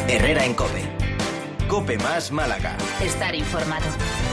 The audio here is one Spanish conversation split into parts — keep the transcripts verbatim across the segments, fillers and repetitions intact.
Herrera en COPE. COPE más Málaga. Estar informado.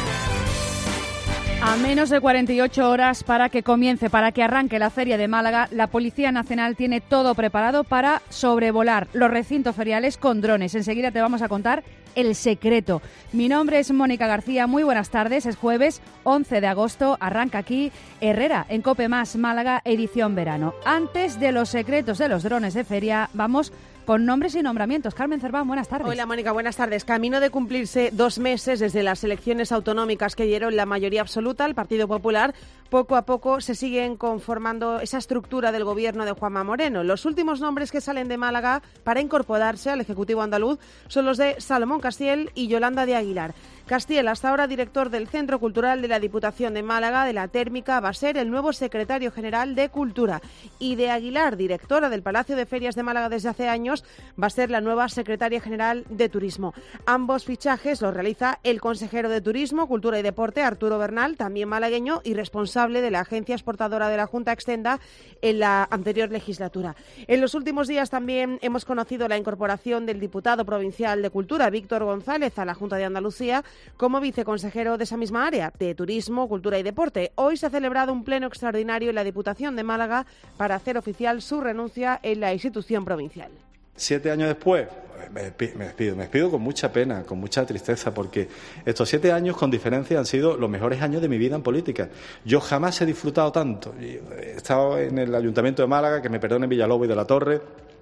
A menos de cuarenta y ocho horas para que comience, para que arranque la Feria de Málaga, la Policía Nacional tiene todo preparado para sobrevolar los recintos feriales con drones. Enseguida te vamos a contar el secreto. Mi nombre es Mónica García, muy buenas tardes. Es jueves once de agosto, arranca aquí Herrera en COPE más Málaga, edición verano. Antes de los secretos de los drones de feria, vamos con nombres y nombramientos. Carmen Cerván, buenas tardes. Hola, Mónica, buenas tardes. Camino de cumplirse dos meses desde las elecciones autonómicas que dieron la mayoría absoluta al Partido Popular, poco a poco se siguen conformando esa estructura del gobierno de Juanma Moreno. Los últimos nombres que salen de Málaga para incorporarse al Ejecutivo andaluz son los de Salomón Castiel y Yolanda de Aguilar. Castiel, hasta ahora director del Centro Cultural de la Diputación de Málaga, de la Térmica, va a ser el nuevo secretario general de Cultura. Y de Aguilar, directora del Palacio de Ferias de Málaga desde hace años, va a ser la nueva secretaria general de Turismo. Ambos fichajes los realiza el consejero de Turismo, Cultura y Deporte, Arturo Bernal, también malagueño y responsable de la agencia exportadora de la Junta Extenda en la anterior legislatura. En los últimos días también hemos conocido la incorporación del diputado provincial de Cultura, Víctor González, a la Junta de Andalucía, como viceconsejero de esa misma área, de Turismo, Cultura y Deporte. Hoy se ha celebrado un pleno extraordinario en la Diputación de Málaga para hacer oficial su renuncia en la institución provincial. Siete años después, me despido, me despido con mucha pena, con mucha tristeza, porque estos siete años, con diferencia, han sido los mejores años de mi vida en política. Yo jamás he disfrutado tanto. He estado en el Ayuntamiento de Málaga, que me perdonen Villalobos y de la Torre.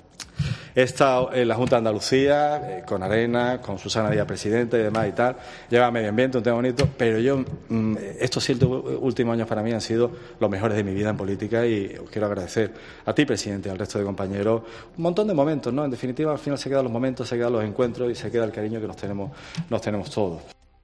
He estado en la Junta de Andalucía, eh, con Arena, con Susana Díaz, presidenta y demás y tal. Lleva medio ambiente, un tema bonito, pero yo, mmm, estos siete últimos años para mí han sido los mejores de mi vida en política y os quiero agradecer a ti, presidente, y al resto de compañeros. Un montón de momentos, ¿no? En definitiva, al final se quedan los momentos, se quedan los encuentros y se queda el cariño que nos tenemos, nos tenemos todos.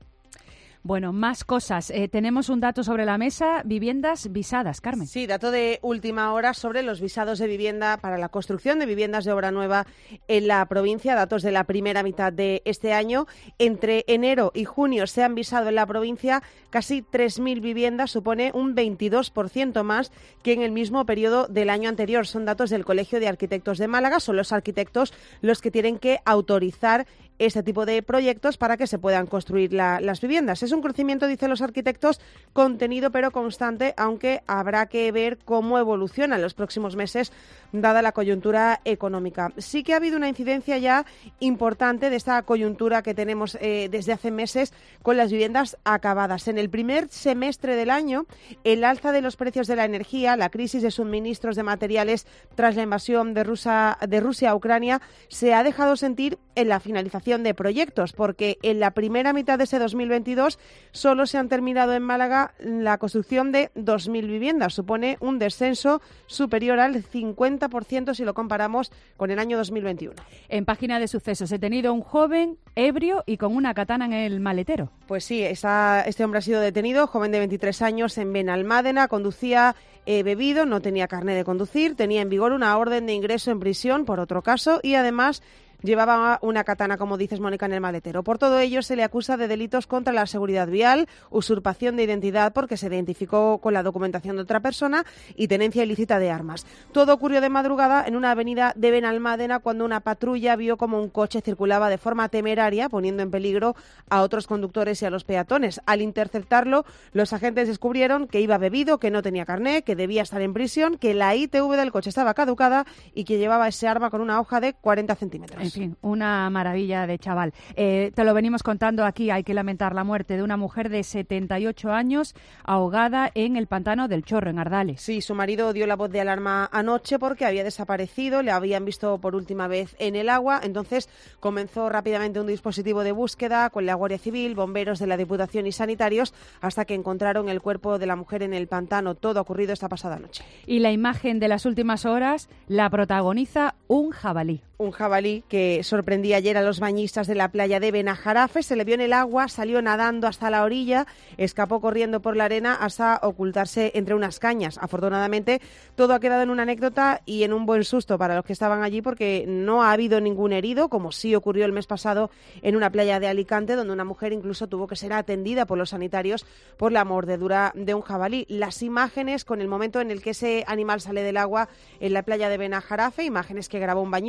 Bueno, más cosas. Eh, tenemos un dato sobre la mesa, viviendas visadas, Carmen. Sí, dato de última hora sobre los visados de vivienda para la construcción de viviendas de obra nueva en la provincia, datos de la primera mitad de este año. Entre enero y junio se han visado en la provincia casi tres mil viviendas, supone un veintidós por ciento más que en el mismo periodo del año anterior. Son datos del Colegio de Arquitectos de Málaga, son los arquitectos los que tienen que autorizar este tipo de proyectos para que se puedan construir la, las viviendas. Es un crecimiento, dicen los arquitectos, contenido pero constante, aunque habrá que ver cómo evoluciona en los próximos meses, dada la coyuntura económica. Sí que ha habido una incidencia ya importante de esta coyuntura que tenemos eh, desde hace meses con las viviendas acabadas. En el primer semestre del año, el alza de los precios de la energía, la crisis de suministros de materiales tras la invasión de Rusia, de Rusia a Ucrania, se ha dejado sentir en la finalización de proyectos, porque en la primera mitad de ese dos mil veintidós solo se han terminado en Málaga la construcción de dos mil viviendas. Supone un descenso superior al cincuenta por ciento si lo comparamos con el año dos mil veintiuno. En página de sucesos, he tenido un joven ebrio y con una katana en el maletero. Pues sí, esa, este hombre ha sido detenido, joven de veintitrés años, en Benalmádena, conducía eh, bebido, no tenía carné de conducir, tenía en vigor una orden de ingreso en prisión por otro caso y además llevaba una katana, como dices, Mónica, en el maletero. Por todo ello, se le acusa de delitos contra la seguridad vial, usurpación de identidad porque se identificó con la documentación de otra persona y tenencia ilícita de armas. Todo ocurrió de madrugada en una avenida de Benalmádena cuando una patrulla vio como un coche circulaba de forma temeraria, poniendo en peligro a otros conductores y a los peatones. Al interceptarlo, los agentes descubrieron que iba bebido, que no tenía carné, que debía estar en prisión, que la I T V del coche estaba caducada y que llevaba ese arma con una hoja de cuarenta centímetros. En fin, una maravilla de chaval. Eh, te lo venimos contando aquí, hay que lamentar la muerte de una mujer de setenta y ocho años ahogada en el pantano del Chorro, en Ardales. Sí, su marido dio la voz de alarma anoche porque había desaparecido, le habían visto por última vez en el agua, entonces comenzó rápidamente un dispositivo de búsqueda con la Guardia Civil, bomberos de la Diputación y sanitarios, hasta que encontraron el cuerpo de la mujer en el pantano. Todo ha ocurrido esta pasada noche. Y la imagen de las últimas horas la protagoniza un jabalí. Un jabalí que sorprendía ayer a los bañistas de la playa de Benajarafe. Se le vio en el agua, salió nadando hasta la orilla, escapó corriendo por la arena hasta ocultarse entre unas cañas. Afortunadamente, todo ha quedado en una anécdota y en un buen susto para los que estaban allí, porque no ha habido ningún herido, como sí ocurrió el mes pasado en una playa de Alicante, donde una mujer incluso tuvo que ser atendida por los sanitarios por la mordedura de un jabalí. Las imágenes con el momento en el que ese animal sale del agua en la playa de Benajarafe, imágenes que grabó un bañista, las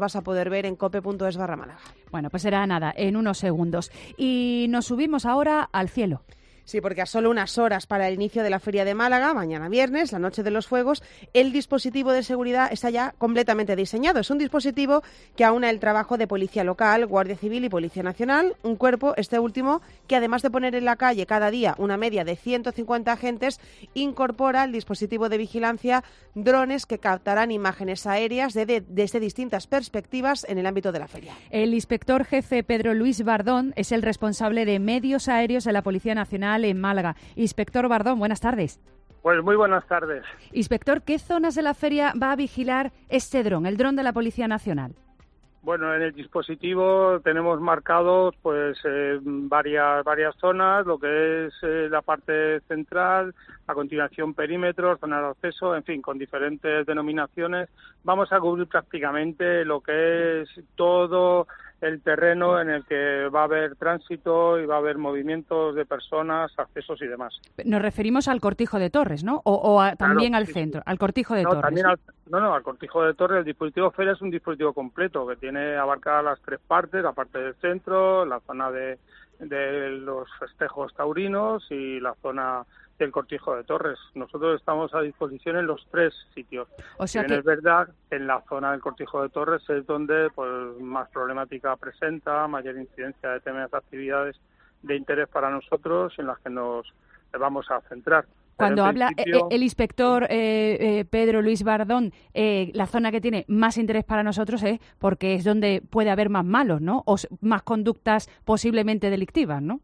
vas a poder ver en cope punto es barra Málaga. Bueno, pues será nada, en unos segundos. Y nos subimos ahora al cielo. Sí, porque a solo unas horas para el inicio de la Feria de Málaga, mañana viernes, la Noche de los Fuegos, el dispositivo de seguridad está ya completamente diseñado. Es un dispositivo que aúna el trabajo de Policía Local, Guardia Civil y Policía Nacional, un cuerpo, este último, que además de poner en la calle cada día una media de ciento cincuenta agentes, incorpora al dispositivo de vigilancia drones que captarán imágenes aéreas de, de, desde distintas perspectivas en el ámbito de la feria. El inspector jefe Pedro Luis Bardón es el responsable de medios aéreos de la Policía Nacional en Málaga. Inspector Bardón, buenas tardes. Pues muy buenas tardes. Inspector, ¿qué zonas de la feria va a vigilar este dron, el dron de la Policía Nacional? Bueno, en el dispositivo tenemos marcados pues eh, varias varias zonas, lo que es eh, la parte central, a continuación perímetros, zonas de acceso, en fin, con diferentes denominaciones. Vamos a cubrir prácticamente lo que es todo el terreno en el que va a haber tránsito y va a haber movimientos de personas, accesos y demás. Nos referimos al Cortijo de Torres, ¿no? O, o a, también claro, al sí, centro, sí. al Cortijo de no, Torres. También al, no, no, al Cortijo de Torres. El dispositivo feria es un dispositivo completo que tiene abarcadas las tres partes, la parte del centro, la zona de, de los festejos taurinos y la zona del Cortijo de Torres. Nosotros estamos a disposición en los tres sitios. O sea si bien que... es verdad, en la zona del Cortijo de Torres es donde pues más problemática presenta, mayor incidencia de temas de actividades de interés para nosotros en las que nos vamos a centrar. Cuando habla principio... el inspector eh, eh, Pedro Luis Bardón, eh, la zona que tiene más interés para nosotros es porque es donde puede haber más malos, ¿no? O más conductas posiblemente delictivas, ¿no?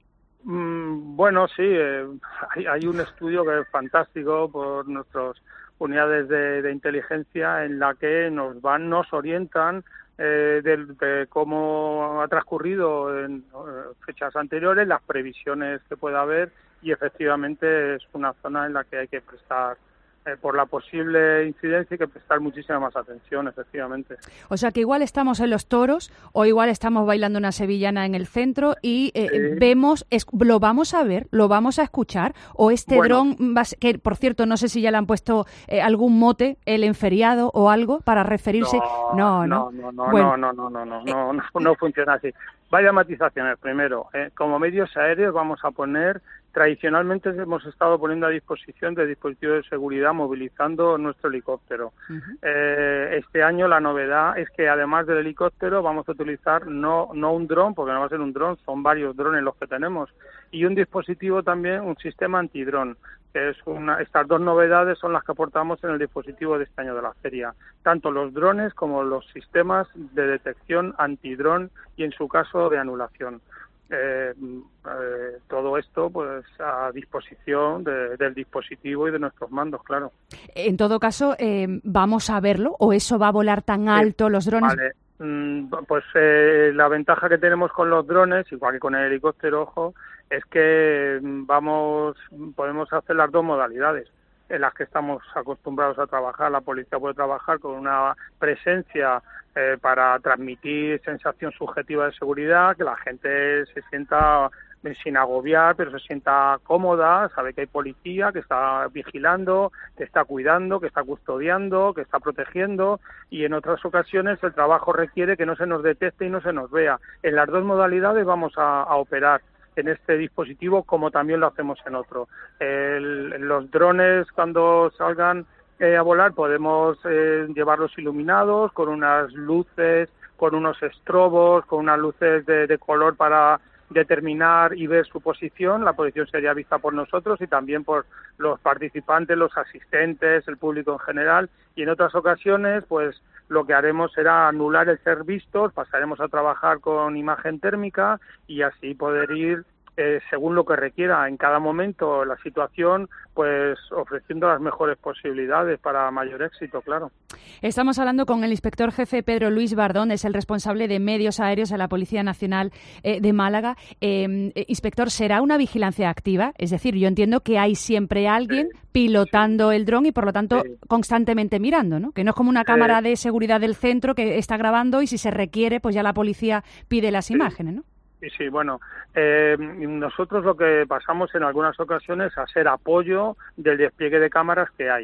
Mm, bueno, sí, eh, hay, hay un estudio que es fantástico por nuestras unidades de, de inteligencia en la que nos van, nos orientan eh, de, de cómo ha transcurrido en eh, fechas anteriores, las previsiones que pueda haber y efectivamente es una zona en la que hay que prestar Eh, por la posible incidencia hay que prestar muchísima más atención, efectivamente. O sea que igual estamos en los toros o igual estamos bailando una sevillana en el centro y eh, sí. vemos, es, lo vamos a ver, lo vamos a escuchar o este bueno. dron, va, que por cierto no sé si ya le han puesto eh, algún mote, el enferiado o algo para referirse. No, no, no, no, no, bueno. no, no, no, no, no, no, no funciona así. Varias matizaciones. Primero, eh, como medios aéreos vamos a poner, tradicionalmente hemos estado poniendo a disposición de dispositivos de seguridad movilizando nuestro helicóptero. Uh-huh. Eh, este año la novedad es que además del helicóptero vamos a utilizar no, no un dron, porque no va a ser un dron, son varios drones los que tenemos, y un dispositivo también, un sistema antidrón. Que es una, estas dos novedades son las que aportamos en el dispositivo de este año de la feria, tanto los drones como los sistemas de detección antidrón y en su caso de anulación. Eh, eh, todo esto pues a disposición de, del dispositivo y de nuestros mandos, claro. En todo caso, eh, ¿vamos a verlo o eso va a volar tan alto los drones? Vale. Pues eh, la ventaja que tenemos con los drones, igual que con el helicóptero, ojo, es que vamos podemos hacer las dos modalidades en las que estamos acostumbrados a trabajar. La policía puede trabajar con una presencia eh, para transmitir sensación subjetiva de seguridad, que la gente se sienta sin agobiar, pero se sienta cómoda, sabe que hay policía que está vigilando, que está cuidando, que está custodiando, que está protegiendo, y en otras ocasiones el trabajo requiere que no se nos detecte y no se nos vea. En las dos modalidades vamos a, a operar en este dispositivo como también lo hacemos en otro. El, los drones cuando salgan eh, a volar podemos eh, llevarlos iluminados con unas luces, con unos estrobos, con unas luces de, de color para determinar y ver su posición. La posición sería vista por nosotros y también por los participantes, los asistentes, el público en general, y en otras ocasiones pues lo que haremos será anular el ser vistos, pasaremos a trabajar con imagen térmica y así poder ir eh, según lo que requiera en cada momento la situación, pues ofreciendo las mejores posibilidades para mayor éxito, claro. Estamos hablando con el inspector jefe Pedro Luis Bardón, es el responsable de medios aéreos de la Policía Nacional eh, de Málaga. Eh, inspector, ¿será una vigilancia activa? Es decir, yo entiendo que hay siempre alguien sí, pilotando sí. el dron y por lo tanto sí. constantemente mirando, ¿no? Que no es como una cámara sí. de seguridad del centro que está grabando y si se requiere, pues ya la policía pide las sí. imágenes, ¿no? Sí, sí, bueno, eh, nosotros lo que pasamos en algunas ocasiones a ser apoyo del despliegue de cámaras que hay.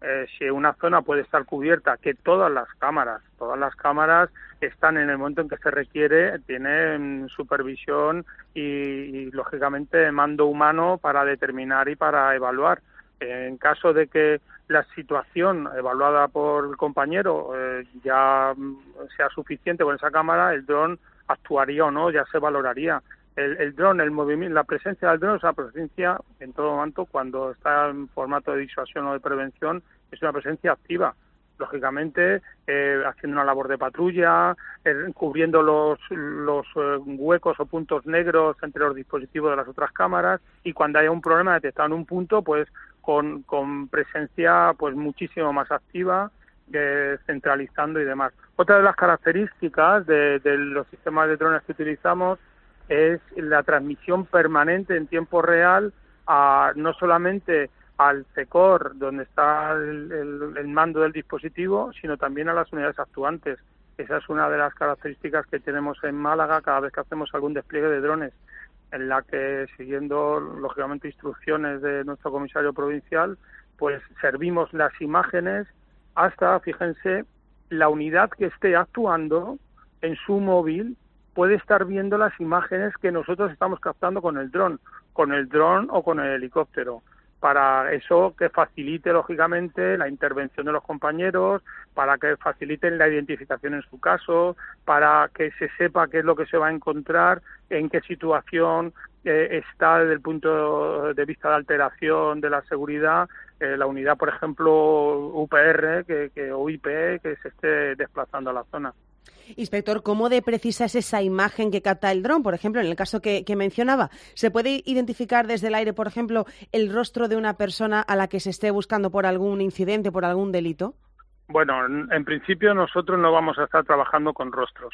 eh, si una zona puede estar cubierta, que todas las cámaras, todas las cámaras están en el momento en que se requiere, tienen supervisión y, y lógicamente mando humano para determinar y para evaluar. En caso de que la situación evaluada por el compañero eh, ya sea suficiente con esa cámara, el dron actuaría o no, ya se valoraría. El, el dron, el movimiento, la presencia del dron es una presencia en todo momento, cuando está en formato de disuasión o de prevención, es una presencia activa. Lógicamente, eh, haciendo una labor de patrulla, eh, cubriendo los, los eh, huecos o puntos negros entre los dispositivos de las otras cámaras, y cuando haya un problema detectado en un punto, pues con, con presencia pues muchísimo más activa, eh, centralizando y demás. Otra de las características de, de los sistemas de drones que utilizamos es la transmisión permanente en tiempo real, a no solamente al C E C O R, donde está el, el, el mando del dispositivo, sino también a las unidades actuantes. Esa es una de las características que tenemos en Málaga cada vez que hacemos algún despliegue de drones, en la que, siguiendo lógicamente instrucciones de nuestro comisario provincial, pues servimos las imágenes hasta, fíjense, la unidad que esté actuando en su móvil puede estar viendo las imágenes que nosotros estamos captando con el dron, con el dron o con el helicóptero. Para eso que facilite, lógicamente, la intervención de los compañeros, para que faciliten la identificación en su caso, para que se sepa qué es lo que se va a encontrar, en qué situación eh, está desde el punto de vista de alteración de la seguridad, eh, la unidad, por ejemplo, U P R que, que, o I P E que se esté desplazando a la zona. Inspector, ¿cómo de precisa es esa imagen que capta el dron? Por ejemplo, en el caso que, que mencionaba, ¿se puede identificar desde el aire, por ejemplo, el rostro de una persona a la que se esté buscando por algún incidente, por algún delito? Bueno, en, en principio nosotros no vamos a estar trabajando con rostros.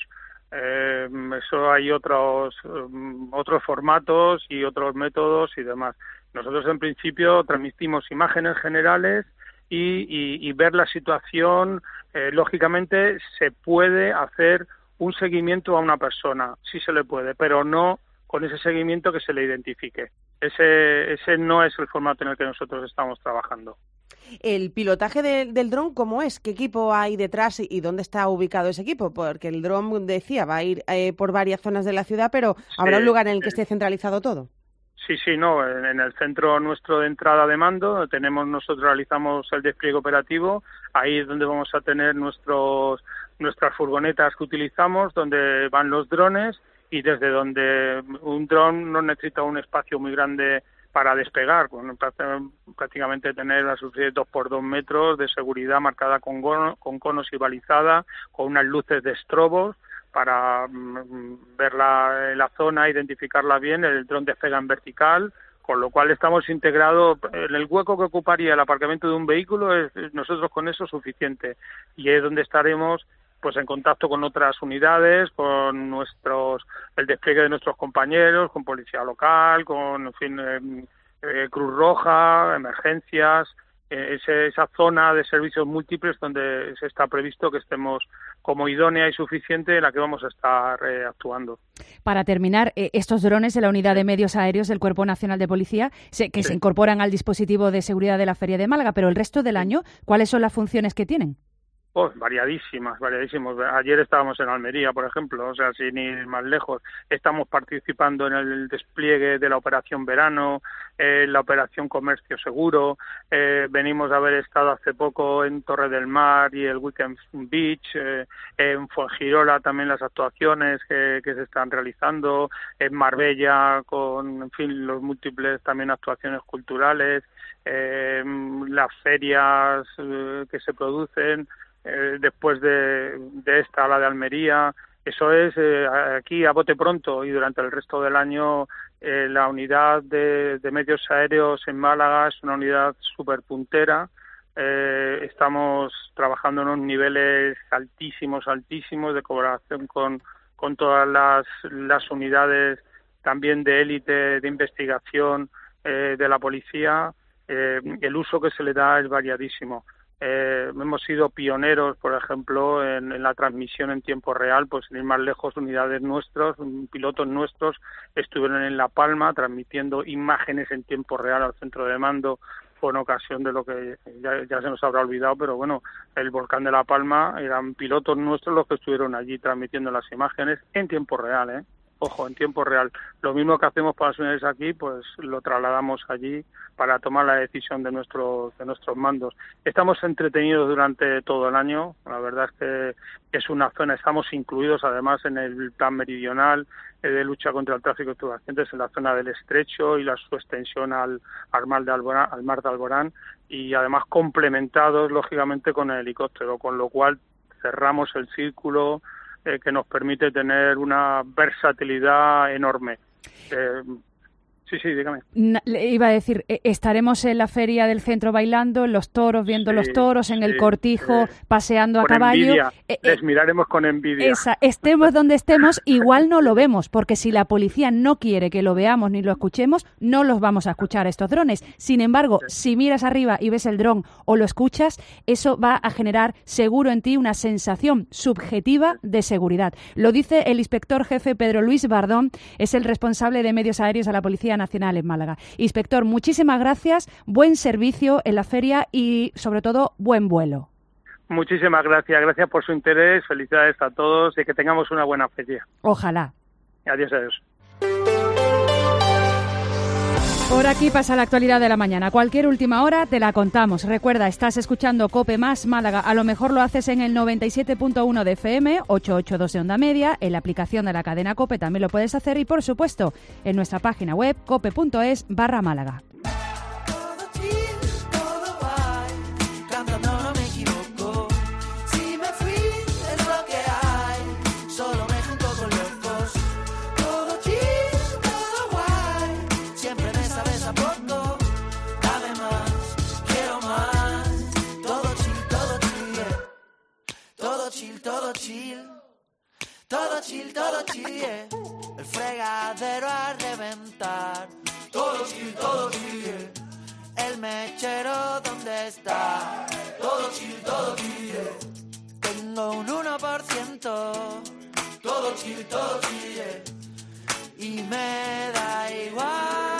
Eh, eso hay otros um, otros formatos y otros métodos y demás. Nosotros en principio transmitimos imágenes generales y, y, y ver la situación. Eh, lógicamente se puede hacer un seguimiento a una persona, sí se le puede, pero no con ese seguimiento que se le identifique. Ese, ese no es el formato en el que nosotros estamos trabajando. ¿El pilotaje de, del dron cómo es? ¿Qué equipo hay detrás y, y dónde está ubicado ese equipo? Porque el dron, decía, va a ir eh, por varias zonas de la ciudad, pero sí, ¿habrá un lugar en el que esté centralizado todo? Sí, sí, no. En, en el centro nuestro de entrada de mando tenemos, nosotros realizamos el despliegue operativo. Ahí es donde vamos a tener nuestros nuestras furgonetas que utilizamos, donde van los drones, y desde donde un dron no necesita un espacio muy grande para despegar, con prácticamente tener una superficie de dos por dos metros de seguridad marcada con, cono, con conos y balizada, con unas luces de estrobos para mm, ver la, la zona, identificarla bien. El dron despega en vertical, con lo cual estamos integrados en el hueco que ocuparía el aparcamiento de un vehículo. Es, es nosotros con eso suficiente, y es donde estaremos pues en contacto con otras unidades, con nuestros el despliegue de nuestros compañeros, con policía local, con en fin, eh, eh, Cruz Roja, emergencias, eh, ese, esa zona de servicios múltiples donde se está previsto que estemos como idónea y suficiente, en la que vamos a estar eh, actuando. Para terminar, eh, estos drones de la Unidad de Medios Aéreos del Cuerpo Nacional de Policía, se, que sí. se incorporan al dispositivo de seguridad de la Feria de Málaga, pero el resto del año, ¿cuáles son las funciones que tienen? Oh, variadísimas, variadísimos. Ayer estábamos en Almería, por ejemplo, o sea, sin ir más lejos. Estamos participando en el despliegue de la Operación Verano, eh, la Operación Comercio Seguro. Eh, venimos de haber estado hace poco en Torre del Mar y el Weekend Beach. Eh, en Fuengirola también las actuaciones que, que se están realizando. En Marbella con, en fin, los múltiples también actuaciones culturales. Eh, las ferias eh, que se producen. Eh, después de, de esta, la de Almería. Eso es eh, aquí a bote pronto, y durante el resto del año eh, la unidad de, de medios aéreos en Málaga es una unidad súper puntera. Eh, estamos trabajando en unos niveles altísimos, altísimos de colaboración con, con todas las, las unidades también de élite de investigación eh, de la policía. Eh, el uso que se le da es variadísimo. Eh, hemos sido pioneros, por ejemplo, en, en la transmisión en tiempo real, pues sin ir más lejos, unidades nuestros, pilotos nuestros estuvieron en La Palma transmitiendo imágenes en tiempo real al centro de mando fue en ocasión de lo que ya, ya se nos habrá olvidado, pero bueno, el volcán de La Palma, eran pilotos nuestros los que estuvieron allí transmitiendo las imágenes en tiempo real, ¿eh? Ojo, en tiempo real. Lo mismo que hacemos para las unidades aquí, pues lo trasladamos allí para tomar la decisión de nuestros de nuestros mandos. Estamos entretenidos durante todo el año. La verdad es que es una zona, estamos incluidos además en el plan meridional eh, de lucha contra el tráfico de estupefacientes en la zona del Estrecho y la su extensión al, al, mar de Alborán, al mar de Alborán, y además complementados lógicamente con el helicóptero, con lo cual cerramos el círculo Eh, que nos permite tener una versatilidad enorme. Eh, sí, sí, dígame. Le iba a decir, estaremos en la feria del centro bailando, en los toros, viendo sí, los toros, en sí, el cortijo, sí. paseando a con caballo. Envidia. Eh, Les miraremos con envidia. Esa, estemos donde estemos, igual no lo vemos, porque si la policía no quiere que lo veamos ni lo escuchemos, no los vamos a escuchar estos drones. Sin embargo, sí. si miras arriba y ves el dron o lo escuchas, eso va a generar seguro en ti una sensación subjetiva de seguridad. Lo dice el inspector jefe Pedro Luis Bardón, es el responsable de medios aéreos de la Policía Nacional en Málaga. Inspector, muchísimas gracias, buen servicio en la feria y sobre todo buen vuelo. Muchísimas gracias, gracias por su interés, felicidades a todos y que tengamos una buena feria. Ojalá. Adiós, adiós. Por aquí pasa la actualidad de la mañana. Cualquier última hora te la contamos. Recuerda, estás escuchando COPE Más Málaga. A lo mejor lo haces en el noventa y siete punto uno de F M, ochocientos ochenta y dos de onda media, en la aplicación de la cadena COPE también lo puedes hacer y, por supuesto, en nuestra página web cope.es barra Málaga. Todo chill, todo chill, todo chill, yeah. El fregadero a reventar. Todo chill, todo chill, yeah. El mechero, ¿dónde está? Todo chill, todo chill, yeah. Tengo un uno por ciento. Todo chill, todo chill, yeah. Y me da igual.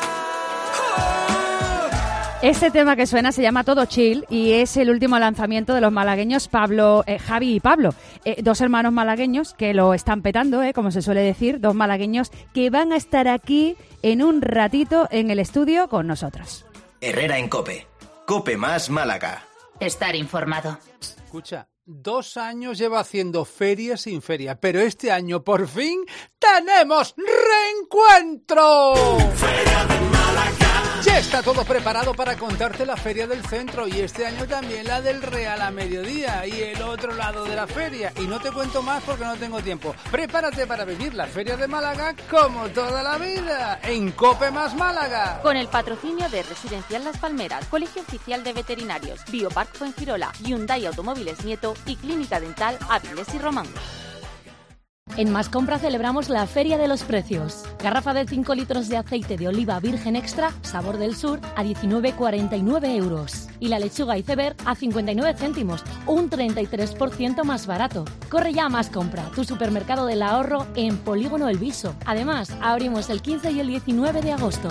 Este tema que suena se llama Todo Chill y es el último lanzamiento de los malagueños Pablo, eh, Javi y Pablo, eh, dos hermanos malagueños que lo están petando, eh, como se suele decir, dos malagueños que van a estar aquí en un ratito en el estudio con nosotros. Herrera en COPE. COPE Más Málaga. Estar informado. Escucha, dos años lleva haciendo feria sin feria, pero este año por fin tenemos reencuentro. Feria de Málaga. Ya está todo preparado para contarte la feria del centro y este año también la del Real a mediodía y el otro lado de la feria. Y no te cuento más porque no tengo tiempo. Prepárate para vivir la feria de Málaga como toda la vida en COPE Más Málaga. Con el patrocinio de Residencial Las Palmeras, Colegio Oficial de Veterinarios, Biopark Fuengirola, Hyundai Automóviles Nieto y Clínica Dental Áviles y Román. En Mascompra celebramos la Feria de los Precios. Garrafa de cinco litros de aceite de oliva virgen extra, sabor del sur, a diecinueve cuarenta y nueve euros. Y la lechuga iceberg a cincuenta y nueve céntimos, un treinta y tres por ciento más barato. Corre ya a Mascompra, tu supermercado del ahorro en Polígono El Viso. Además, abrimos el quince y el diecinueve de agosto.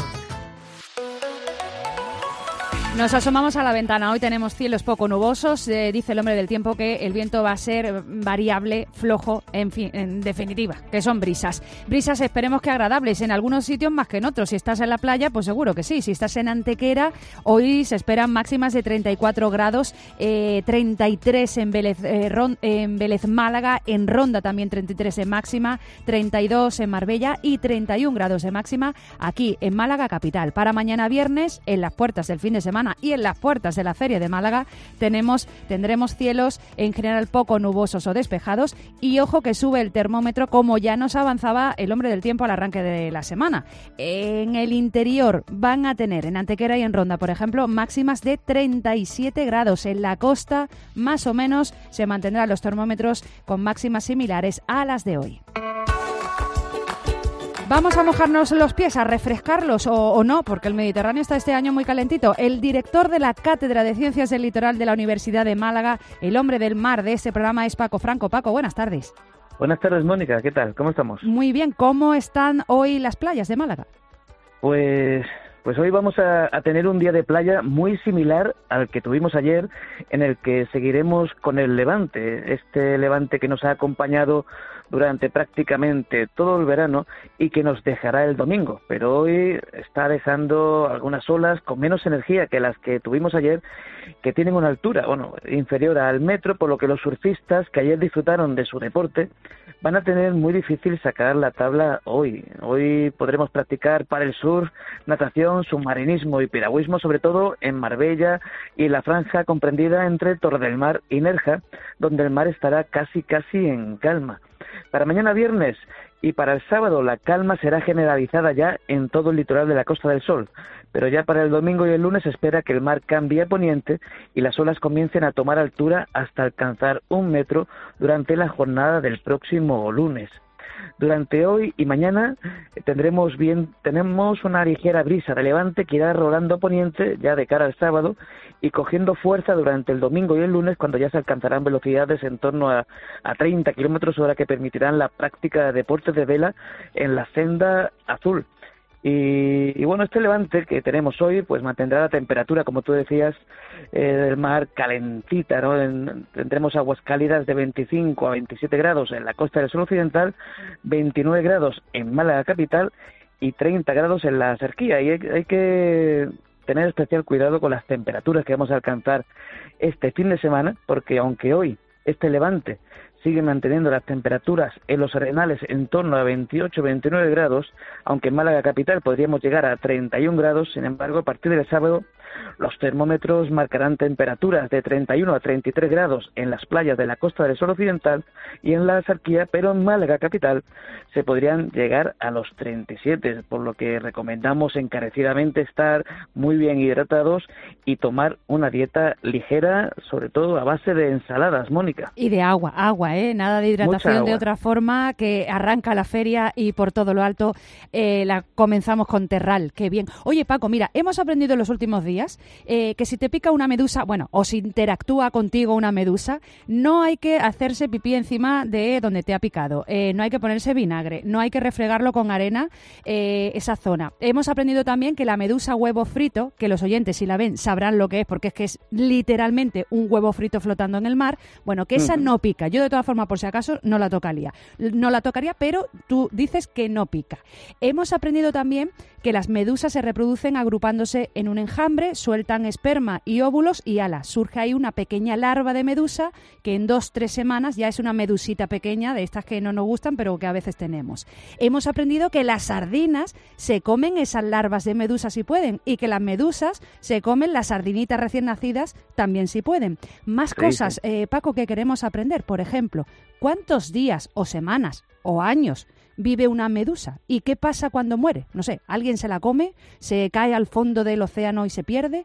Nos asomamos a la ventana. Hoy tenemos cielos poco nubosos. Eh, dice el hombre del tiempo que el viento va a ser variable, flojo, en fin, en definitiva, que son brisas. Brisas esperemos que agradables, en algunos sitios más que en otros. Si estás en la playa, pues seguro que sí. Si estás en Antequera, hoy se esperan máximas de treinta y cuatro grados, eh, treinta y tres en Vélez, eh, Ron, en Vélez Málaga, en Ronda también treinta y tres en máxima, treinta y dos en Marbella y treinta y uno grados de máxima aquí en Málaga capital. Para mañana viernes, en las puertas del fin de semana y en las puertas de la Feria de Málaga tenemos tendremos cielos en general poco nubosos o despejados y ojo que sube el termómetro como ya nos avanzaba el hombre del tiempo al arranque de la semana. En el interior van a tener en Antequera y en Ronda, por ejemplo, máximas de treinta y siete grados. En la costa más o menos se mantendrán los termómetros con máximas similares a las de hoy. Vamos a mojarnos los pies, a refrescarlos o, o no, porque el Mediterráneo está este año muy calentito. El director de la Cátedra de Ciencias del Litoral de la Universidad de Málaga, el hombre del mar de este programa es Paco Franco. Paco, buenas tardes. Buenas tardes, Mónica, ¿qué tal? ¿Cómo estamos? Muy bien, ¿cómo están hoy las playas de Málaga? Pues Pues hoy vamos a, a tener un día de playa muy similar al que tuvimos ayer, en el que seguiremos con el levante, este levante que nos ha acompañado durante prácticamente todo el verano y que nos dejará el domingo, pero hoy está dejando algunas olas con menos energía que las que tuvimos ayer, que tienen una altura, bueno, inferior al metro, por lo que los surfistas que ayer disfrutaron de su deporte van a tener muy difícil sacar la tabla hoy. Hoy podremos practicar para el surf, natación, submarinismo y piragüismo, sobre todo en Marbella y la franja comprendida entre Torredembar y Nerja, donde el mar estará casi casi en calma. Para mañana viernes y para el sábado la calma será generalizada ya en todo el litoral de la Costa del Sol, pero ya para el domingo y el lunes se espera que el mar cambie a poniente y las olas comiencen a tomar altura hasta alcanzar un metro durante la jornada del próximo lunes. Durante hoy y mañana tendremos bien, tenemos una ligera brisa de levante que irá rodando a poniente ya de cara al sábado y cogiendo fuerza durante el domingo y el lunes, cuando ya se alcanzarán velocidades en torno a, a treinta kilómetros hora que permitirán la práctica de deportes de vela en la senda azul. Y, y bueno, este levante que tenemos hoy pues mantendrá la temperatura, como tú decías, eh, del mar calentita, ¿no? En, tendremos aguas cálidas de veinticinco a veintisiete grados en la Costa del Sol Occidental, veintinueve grados en Málaga capital y treinta grados en la Serquía. Y hay, hay que tener especial cuidado con las temperaturas que vamos a alcanzar este fin de semana, porque aunque hoy este levante sigue manteniendo las temperaturas en los arenales en torno a veintiocho a veintinueve grados, aunque en Málaga capital podríamos llegar a treinta y un grados, sin embargo, a partir del sábado los termómetros marcarán temperaturas de treinta y uno a treinta y tres grados en las playas de la Costa del Sol Occidental y en la Axarquía, pero en Málaga capital se podrían llegar a los treinta y siete, por lo que recomendamos encarecidamente estar muy bien hidratados y tomar una dieta ligera, sobre todo a base de ensaladas, Mónica. Y de agua, agua, ¿eh? Nada de hidratación de otra forma, que arranca la feria y por todo lo alto eh, la comenzamos con Terral, qué bien. Oye, Paco, mira, hemos aprendido en los últimos días Eh, que si te pica una medusa, bueno, o si interactúa contigo una medusa, no hay que hacerse pipí encima de donde te ha picado, eh, no hay que ponerse vinagre, no hay que refregarlo con arena eh, esa zona. Hemos aprendido también que la medusa huevo frito, que los oyentes si la ven sabrán lo que es, porque es que es literalmente un huevo frito flotando en el mar, bueno, que esa uh-huh. no pica. Yo de todas formas, por si acaso, no la tocaría. No la tocaría, pero tú dices que no pica. Hemos aprendido también que las medusas se reproducen agrupándose en un enjambre, sueltan esperma y óvulos y ala, surge ahí una pequeña larva de medusa que en dos, tres semanas ya es una medusita pequeña de estas que no nos gustan pero que a veces tenemos. Hemos aprendido que las sardinas se comen esas larvas de medusa si pueden y que las medusas se comen las sardinitas recién nacidas también si pueden. Más sí, cosas, sí. Eh, Paco, que queremos aprender. Por ejemplo, ¿cuántos días o semanas o años vive una medusa? ¿Y qué pasa cuando muere? No sé, ¿alguien se la come? ¿Se cae al fondo del océano y se pierde?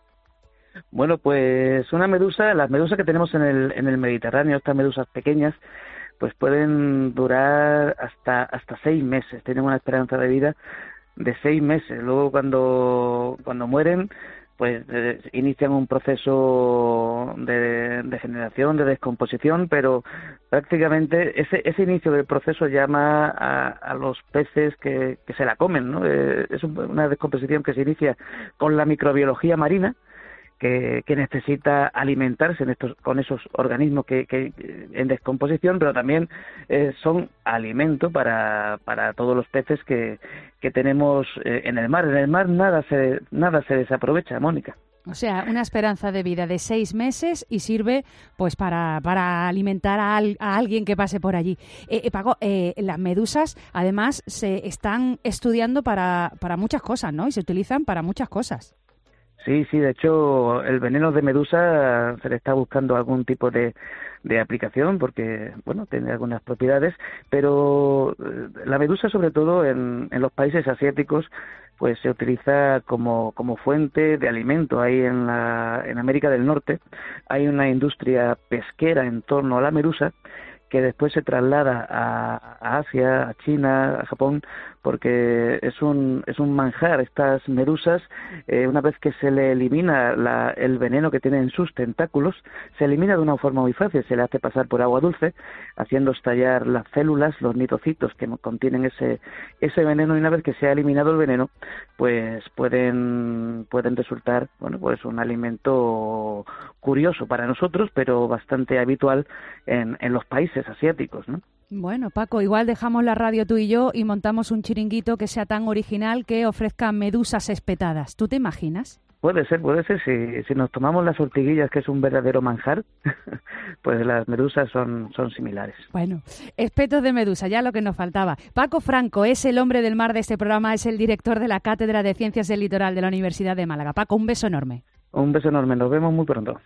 Bueno, pues una medusa, las medusas que tenemos en el, en el Mediterráneo, estas medusas pequeñas, pues pueden durar hasta, hasta seis meses, tienen una esperanza de vida de seis meses. Luego cuando, cuando mueren, pues eh, inician un proceso de degeneración, de descomposición, pero prácticamente ese ese inicio del proceso llama a, a los peces que, que se la comen, ¿no? Eh, es una descomposición que se inicia con la microbiología marina, que, que necesita alimentarse en estos, con esos organismos que, que en descomposición, pero también eh, son alimento para, para todos los peces que, que tenemos eh, en el mar. En el mar nada se, nada se desaprovecha, Mónica. O sea, una esperanza de vida de seis meses y sirve pues para, para alimentar a, al, a alguien que pase por allí. Eh, eh, Paco, eh, las medusas además se están estudiando para, para muchas cosas, ¿no? Y se utilizan para muchas cosas. Sí, sí, de hecho el veneno de medusa se le está buscando algún tipo de, de aplicación porque, bueno, tiene algunas propiedades, pero la medusa sobre todo en, en los países asiáticos pues se utiliza como, como fuente de alimento. Ahí en, la, en América del Norte hay una industria pesquera en torno a la medusa que después se traslada a, a Asia, a China, a Japón, porque es un es un manjar. Estas medusas, eh, una vez que se le elimina la, el veneno que tienen en sus tentáculos, se elimina de una forma muy fácil, se le hace pasar por agua dulce, haciendo estallar las células, los nitocitos que contienen ese ese veneno, y una vez que se ha eliminado el veneno, pues pueden pueden resultar, bueno, pues un alimento curioso para nosotros, pero bastante habitual en, en los países asiáticos, ¿no? Bueno, Paco, igual dejamos la radio tú y yo y montamos un chiringuito que sea tan original que ofrezca medusas espetadas. ¿Tú te imaginas? Puede ser, puede ser. Si, si nos tomamos las ortiguillas, que es un verdadero manjar, pues las medusas son, son similares. Bueno, espetos de medusa, ya lo que nos faltaba. Paco Franco es el hombre del mar de este programa, es el director de la Cátedra de Ciencias del Litoral de la Universidad de Málaga. Paco, un beso enorme. Un beso enorme, nos vemos muy pronto.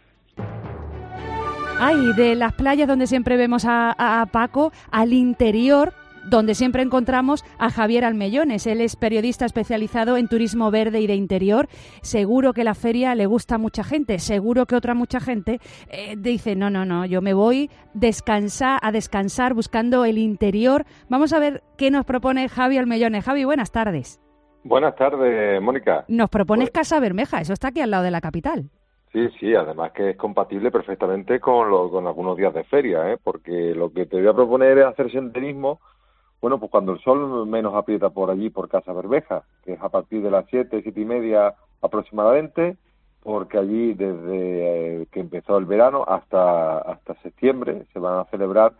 Ay, de las playas donde siempre vemos a, a, a Paco, al interior, donde siempre encontramos a Javier Almellones. Él es periodista especializado en turismo verde y de interior. Seguro que la feria le gusta a mucha gente, seguro que otra mucha gente eh, dice, no, no, no, yo me voy descansar, a descansar buscando el interior. Vamos a ver qué nos propone Javi Almellones. Javi, buenas tardes. Buenas tardes, Mónica. Nos propones pues... Casa Bermeja, eso está aquí al lado de la capital. Sí, sí, además que es compatible perfectamente con, lo, con algunos días de feria, ¿eh? Porque lo que te voy a proponer es hacer senderismo, bueno, pues cuando el sol menos aprieta por allí, por Casa Bermeja, que es a partir de las siete, siete y media aproximadamente, porque allí desde eh, que empezó el verano hasta hasta septiembre se van a celebrar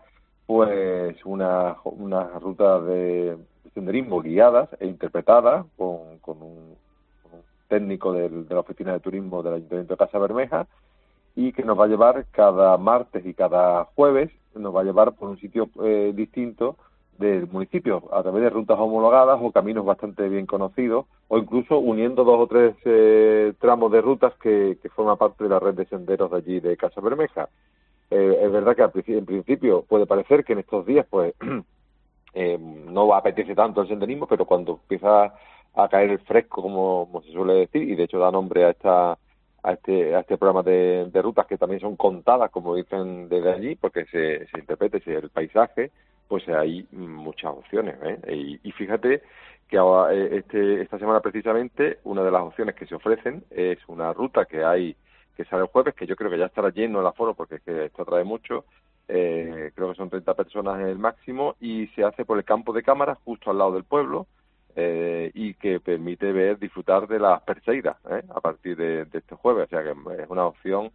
pues unas una rutas de senderismo guiadas e interpretadas con, con un técnico del, de la Oficina de Turismo del Ayuntamiento de Casa Bermeja, y que nos va a llevar cada martes y cada jueves, nos va a llevar por un sitio eh, distinto del municipio, a través de rutas homologadas o caminos bastante bien conocidos, o incluso uniendo dos o tres eh, tramos de rutas que, que forman parte de la red de senderos de allí de Casa Bermeja. Eh, es verdad que en principio puede parecer que en estos días pues eh, no apetece tanto el senderismo, pero cuando empieza a caer el fresco, como, como se suele decir, y de hecho da nombre a esta a este a este programa de, de rutas que también son contadas, como dicen desde allí, porque se, se interpreta el paisaje, pues hay muchas opciones, ¿eh? Y, y fíjate que ahora, este, esta semana precisamente una de las opciones que se ofrecen es una ruta que hay que sale el jueves, que yo creo que ya estará lleno el aforo, porque es que esto atrae mucho, eh, creo que son treinta personas el máximo, y se hace por el campo de Cámaras, justo al lado del pueblo, Eh, y que permite ver, disfrutar de las Perseidas ¿eh? a partir de, de este jueves, o sea que es una opción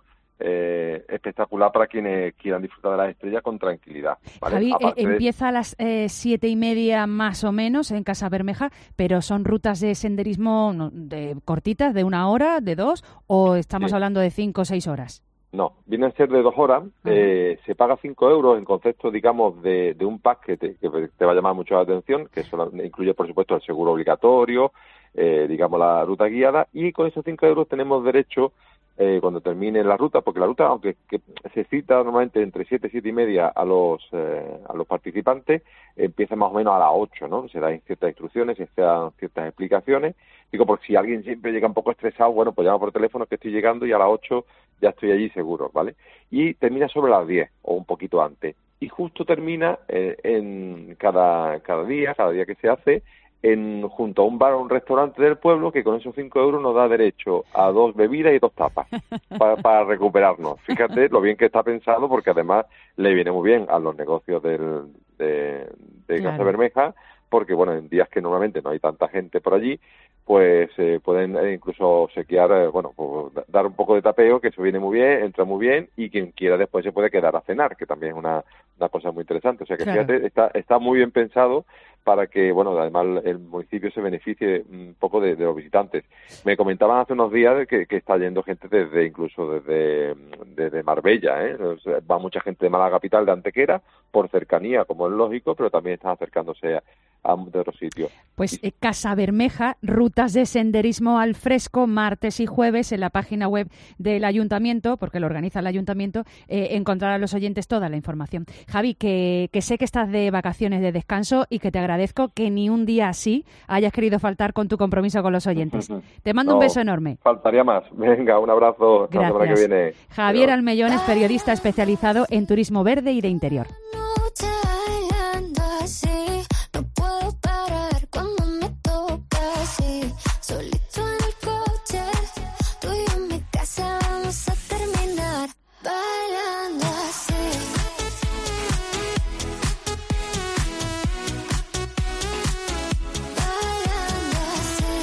eh, espectacular para quienes quieran disfrutar de las estrellas con tranquilidad, ¿vale? Javi, eh, de... empieza a las eh, siete y media más o menos en Casa Bermeja, pero son rutas de senderismo no, de cortitas, de una hora, de dos, o estamos sí. hablando de cinco o seis horas. No, vienen a ser de dos horas, uh-huh. eh, se paga cinco euros en concepto, digamos, de, de un pack que te, que te va a llamar mucho la atención, que solo incluye, por supuesto, el seguro obligatorio, eh, digamos, la ruta guiada, y con esos cinco euros tenemos derecho, eh, cuando termine la ruta, porque la ruta, aunque que se cita normalmente entre siete y siete y media a los eh, a los participantes, empieza más o menos a las ocho, ¿no? Se dan ciertas instrucciones, se dan ciertas explicaciones. Digo, porque si alguien siempre llega un poco estresado, bueno, pues llama por teléfono que estoy llegando y a las ocho ya estoy allí seguro, ¿vale? Y termina sobre las diez o un poquito antes. Y justo termina eh, en cada cada día, cada día que se hace, en junto a un bar o un restaurante del pueblo, que con esos cinco euros nos da derecho a dos bebidas y dos tapas para, para recuperarnos. Fíjate lo bien que está pensado, porque además le viene muy bien a los negocios del, de, de Casa claro. Bermeja, porque bueno, en días que normalmente no hay tanta gente por allí, pues eh, pueden eh, incluso obsequiar, eh, bueno, pues, dar un poco de tapeo, que eso viene muy bien, entra muy bien, y quien quiera después se puede quedar a cenar, que también es una, una cosa muy interesante. O sea que claro. fíjate, está, está muy bien pensado para que, bueno, además el municipio se beneficie un poco de, de los visitantes. Me comentaban hace unos días que, que está yendo gente desde, incluso desde, desde Marbella, ¿eh? O sea, va mucha gente de Málaga capital, de Antequera, por cercanía, como es lógico, pero también están acercándose a, a de otros sitios. Pues eh, Casa Bermeja, rutas de senderismo al fresco, martes y jueves, en la página web del Ayuntamiento, porque lo organiza el Ayuntamiento, eh, encontrarán los oyentes toda la información. Javi, que, que sé que estás de vacaciones, de descanso, y que te agradezco que ni un día así hayas querido faltar con tu compromiso con los oyentes. Te mando no, un beso enorme. Faltaría más. Venga, un abrazo. Hasta la semana que viene. Javier Almellones, periodista especializado en turismo verde y de interior.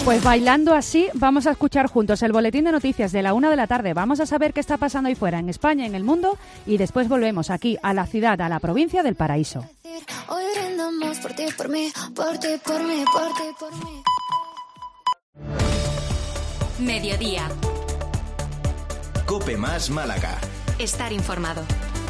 Pues bailando así, vamos a escuchar juntos el boletín de noticias de la una de la tarde. Vamos a saber qué está pasando ahí fuera, en España, en el mundo, y después volvemos aquí, a la ciudad, a la provincia del Paraíso. Hoy brindamos por ti, por mí, por ti, por mí, por ti, por mí. Mediodía. Cope Más Málaga. Estar informado.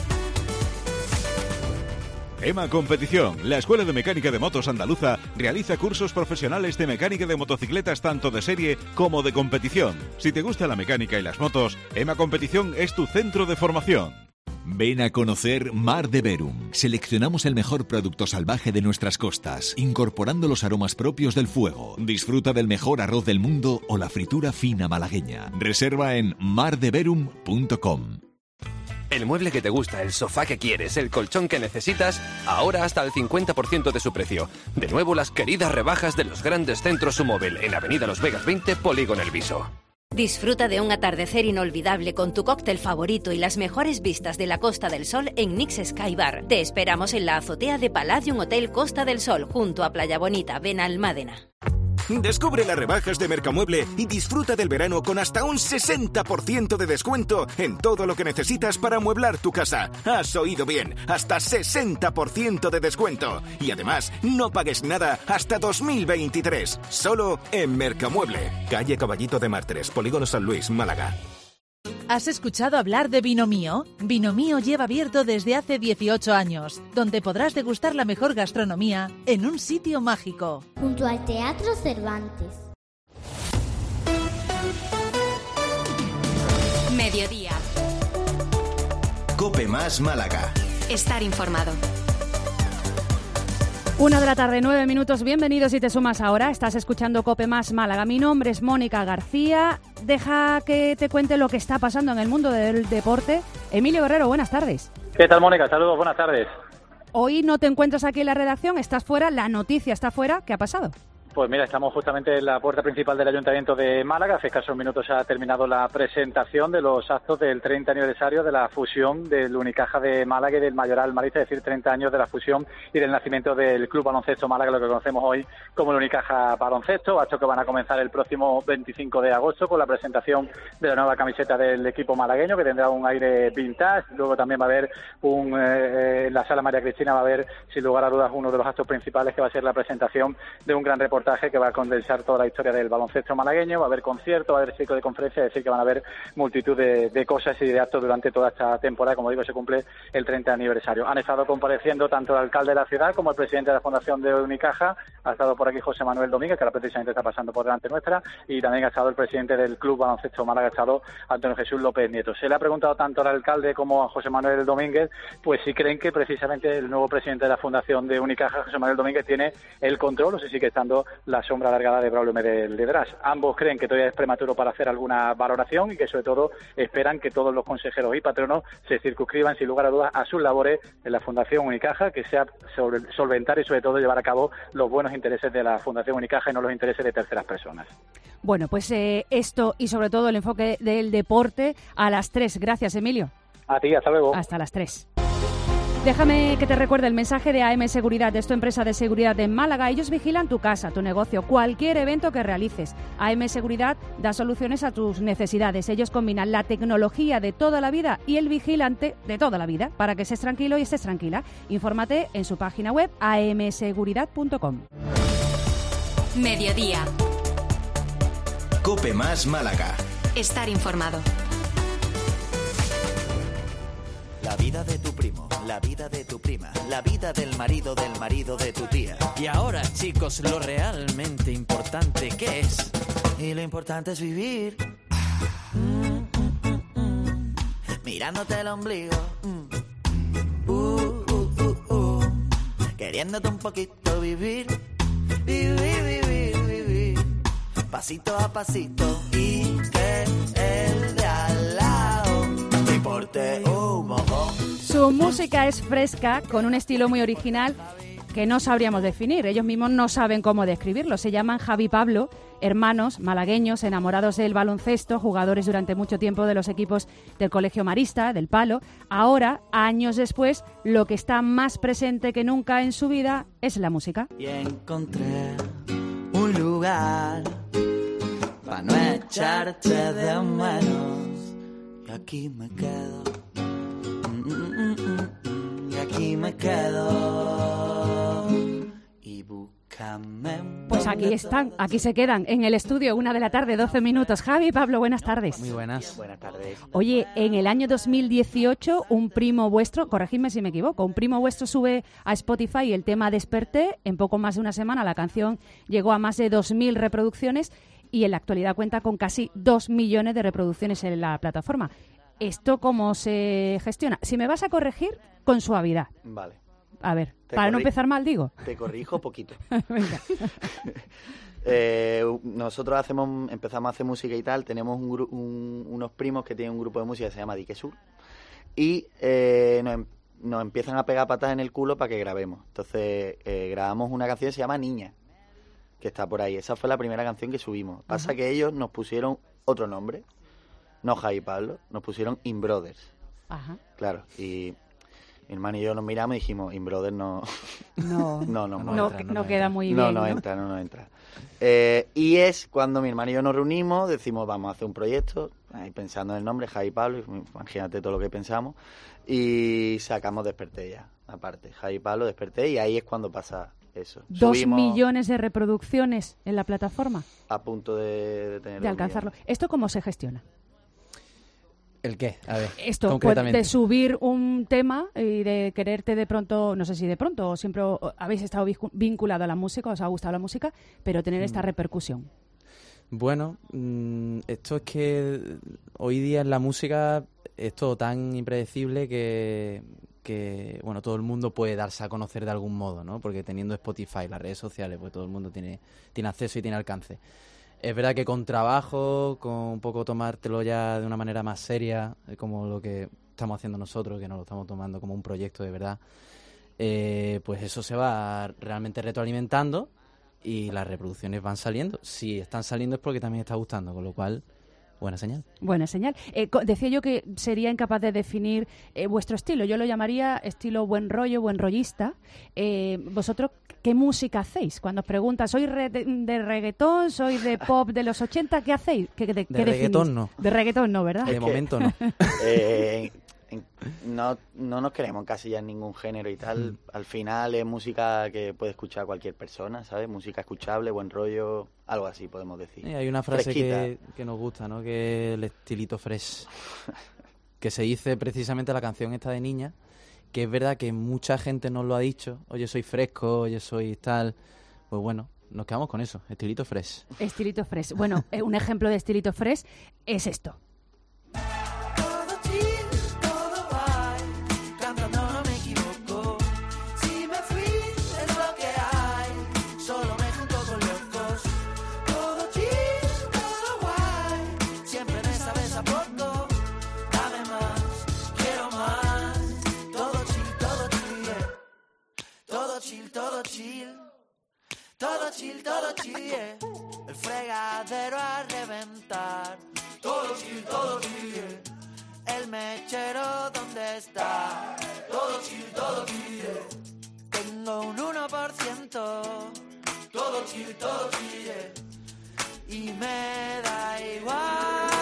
EMA Competición, la Escuela de Mecánica de Motos Andaluza, realiza cursos profesionales de mecánica de motocicletas tanto de serie como de competición. Si te gusta la mecánica y las motos, EMA Competición es tu centro de formación. Ven a conocer Mar de Verum. Seleccionamos el mejor producto salvaje de nuestras costas, incorporando los aromas propios del fuego. Disfruta del mejor arroz del mundo o la fritura fina malagueña. Reserva en mar de verum punto com. El mueble que te gusta, el sofá que quieres, el colchón que necesitas, ahora hasta el cincuenta por ciento de su precio. De nuevo las queridas rebajas de los grandes centros Sumóvel en Avenida Los Vegas veinte, Polígono El Viso. Disfruta de un atardecer inolvidable con tu cóctel favorito y las mejores vistas de la Costa del Sol en Nix Sky Bar. Te esperamos en la azotea de Palladium Hotel Costa del Sol, junto a Playa Bonita, Benalmádena. Descubre las rebajas de Mercamueble y disfruta del verano con hasta un sesenta por ciento de descuento en todo lo que necesitas para amueblar tu casa. Has oído bien, hasta sesenta por ciento de descuento. Y además, no pagues nada hasta dos mil veintitrés. Solo en Mercamueble. Calle Caballito de Mártires, Polígono San Luis, Málaga. ¿Has escuchado hablar de Vino Mío? Vino Mío lleva abierto desde hace dieciocho años, donde podrás degustar la mejor gastronomía en un sitio mágico. Junto al Teatro Cervantes. Mediodía. Cope Más Málaga. Estar informado. Una de la tarde, nueve minutos. Bienvenidos si te sumas ahora. Estás escuchando Cope Más Málaga. Mi nombre es Mónica García. Deja que te cuente lo que está pasando en el mundo del deporte. Emilio Guerrero, buenas tardes. ¿Qué tal, Mónica? Saludos, buenas tardes. Hoy no te encuentras aquí en la redacción, estás fuera, la noticia está fuera. ¿Qué ha pasado? Pues mira, estamos justamente en la puerta principal del Ayuntamiento de Málaga. Hace escasos minutos ha terminado la presentación de los actos del treinta aniversario de la fusión del Unicaja de Málaga y del Mayoral Marista, es decir, treinta años de la fusión y del nacimiento del Club Baloncesto Málaga, lo que conocemos hoy como el Unicaja Baloncesto. Actos que van a comenzar el próximo veinticinco de agosto con la presentación de la nueva camiseta del equipo malagueño, que tendrá un aire vintage. Luego también va a haber un eh, en la Sala María Cristina va a haber, sin lugar a dudas, uno de los actos principales, que va a ser la presentación de un gran reportaje que va a condensar toda la historia del baloncesto malagueño. Va a haber conciertos, va a haber ciclo de conferencias, es decir, que van a haber multitud de, de cosas y de actos durante toda esta temporada. Como digo, se cumple el treinta aniversario. Han estado compareciendo tanto el alcalde de la ciudad como el presidente de la Fundación de Unicaja. Ha estado por aquí José Manuel Domínguez, que ahora precisamente está pasando por delante nuestra, y también ha estado el presidente del Club Baloncesto Málaga, ha estado Antonio Jesús López Nieto. Se le ha preguntado tanto al alcalde como a José Manuel Domínguez, pues si creen que precisamente el nuevo presidente de la Fundación de Unicaja, José Manuel Domínguez, tiene el control, o si sigue estando la sombra alargada de Braulio Medel detrás. Ambos creen que todavía es prematuro para hacer alguna valoración y que sobre todo esperan que todos los consejeros y patronos se circunscriban sin lugar a dudas a sus labores en la Fundación Unicaja, que sea sobre, solventar y sobre todo llevar a cabo los buenos intereses de la Fundación Unicaja y no los intereses de terceras personas. Bueno, pues eh, esto y sobre todo el enfoque del deporte a las tres. Gracias, Emilio. A ti, hasta luego. Hasta las tres. Déjame que te recuerde el mensaje de A M Seguridad, es tu empresa de seguridad en Málaga. Ellos vigilan tu casa, tu negocio, cualquier evento que realices. A M Seguridad da soluciones a tus necesidades. Ellos combinan la tecnología de toda la vida y el vigilante de toda la vida para que estés tranquilo y estés tranquila. Infórmate en su página web a m seguridad punto com. Mediodía. Cope Más Málaga. Estar informado. La vida de tu primo, la vida de tu prima, la vida del marido del marido de tu tía. Y ahora, chicos, lo realmente importante, ¿qué es? Y lo importante es vivir mm, mm, mm, mm, mirándote el ombligo, mm. uh, uh, uh, uh, queriéndote un poquito vivir, vivir, vivir, vivir, pasito a pasito, y que el de al lado te importe un mojón. Su música es fresca, con un estilo muy original que no sabríamos definir. Ellos mismos no saben cómo describirlo. Se llaman Javi Pablo, hermanos malagueños, enamorados del baloncesto, jugadores durante mucho tiempo de los equipos del Colegio Marista, del Palo. Ahora, años después, lo que está más presente que nunca en su vida es la música. Y encontré un lugar lugar para no echarte de menos. Y aquí me quedo, mm, mm, mm, mm, y aquí me quedo. Y búscame. Pues aquí están, aquí se quedan, en el estudio, una de la tarde, doce minutos. Javi, Pablo, buenas tardes. Muy buenas. Buenas tardes. Oye, en el año dos mil dieciocho, un primo vuestro, corregidme si me equivoco, un primo vuestro sube a Spotify el tema Desperté. En poco más de una semana la canción llegó a más de dos mil reproducciones y en la actualidad cuenta con casi dos millones de reproducciones en la plataforma. ¿Esto cómo se gestiona? Si me vas a corregir, con suavidad. Vale. A ver, Te para no corri- empezar mal, digo. Te corrijo poquito. Venga. Eh, nosotros hacemos, empezamos a hacer música y tal, tenemos un gru- un- unos primos que tienen un grupo de música que se llama Dique Sur y eh, nos, em- nos empiezan a pegar patas en el culo para que grabemos. Entonces eh, grabamos una canción que se llama Niña, que está por ahí. Esa fue la primera canción que subimos. Pasa Ajá. que ellos nos pusieron otro nombre, no Javi y Pablo, nos pusieron In Brothers. Ajá. Claro, y mi hermano y yo nos miramos y dijimos, In Brothers no... No, no, no, no, no, no queda muy no, bien, no ¿no? entra, no, no entra. Eh, y es cuando mi hermano y yo nos reunimos, decimos, vamos a hacer un proyecto, ahí pensando en el nombre, Javi y Pablo, y imagínate todo lo que pensamos, y sacamos Desperté ya, aparte, Javi y Pablo, Desperté, y ahí es cuando pasa eso. Dos Subimos millones de reproducciones en la plataforma, a punto de, de tener de dos alcanzarlo. millones. ¿Esto cómo se gestiona? ¿El qué? A ver, Esto, pues, concretamente. de subir un tema y de quererte de pronto, no sé si de pronto o siempre o- habéis estado viscu- vinculado a la música, os ha gustado la música, pero tener esta Mm. repercusión. Bueno, mm, esto es que hoy día en la música es todo tan impredecible que, que, bueno, todo el mundo puede darse a conocer de algún modo, ¿no? Porque teniendo Spotify, las redes sociales, pues todo el mundo tiene, tiene acceso y tiene alcance. Es verdad que con trabajo, con un poco tomártelo ya de una manera más seria, eh, como lo que estamos haciendo nosotros, que nos lo estamos tomando como un proyecto de verdad, eh, pues eso se va realmente retroalimentando y las reproducciones van saliendo. Si están saliendo es porque también está gustando, con lo cual, buena señal. Buena señal. Eh, co- decía yo que sería incapaz de definir eh, vuestro estilo. Yo lo llamaría estilo buen rollo, buen rollista. Eh, ¿Vosotros qué música hacéis? Cuando os preguntan, ¿soy re- de, de reggaetón, soy de pop de los ochenta? ¿Qué hacéis? ¿Qué, qué, De qué reggaetón definís? no. De reggaetón no, ¿verdad? De momento no. Eh, en- no, no nos queremos encasillar en ningún género y Mm. tal. Al final es música que puede escuchar cualquier persona, ¿sabes? Música escuchable, buen rollo, algo así podemos decir. Eh, hay una frase Fresquita. que, que nos gusta, ¿no? Que es el estilito fresh. Que se dice precisamente la canción esta de Niña, que es verdad que mucha gente nos lo ha dicho. Oye, soy fresco, oye, soy tal. Pues bueno, nos quedamos con eso, estilito fresh. Estilito fresh. Bueno, eh, un ejemplo de estilito fresh es esto. Todo chill, todo guay, cantando no me equivoco. Si me fui es lo que hay, solo me junto con locos. Todo chill, todo guay, siempre me sabes a poco. Dame más, quiero más. Todo chill, todo chill, yeah. Todo chill, todo chill. Todo chill, todo chill, yeah. El fregadero a reventar. Todo chill, todo chill, yeah. El mechero, ¿dónde está? Todo chill, todo chill, yeah. Tengo un uno por ciento. Todo chill, todo chill, yeah. Y me da igual.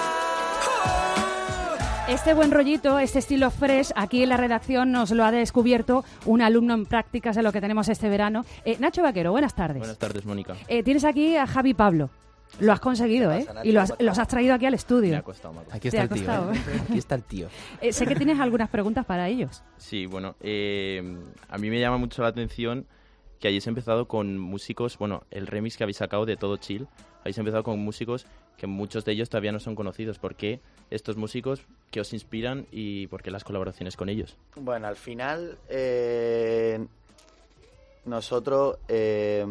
Este buen rollito, este estilo fresh, aquí en la redacción nos lo ha descubierto un alumno en prácticas de lo que tenemos este verano. Eh, Nacho Vaquero, buenas tardes. Buenas tardes, Mónica. Eh, tienes aquí a Javi y Pablo. Lo has conseguido, ¿eh? Y lo has- los has traído aquí al estudio. Me ha costado, me ha costado. Aquí Te está ha el tío. costado, ¿eh? Aquí está el tío. Eh, sé que tienes algunas preguntas para ellos. Sí, bueno, eh, a mí me llama mucho la atención que hayáis empezado con músicos, bueno, el remix que habéis sacado de Todo Chill, habéis empezado con músicos que muchos de ellos todavía no son conocidos. ¿Por qué estos músicos que os inspiran y por qué las colaboraciones con ellos? Bueno, al final eh, nosotros eh,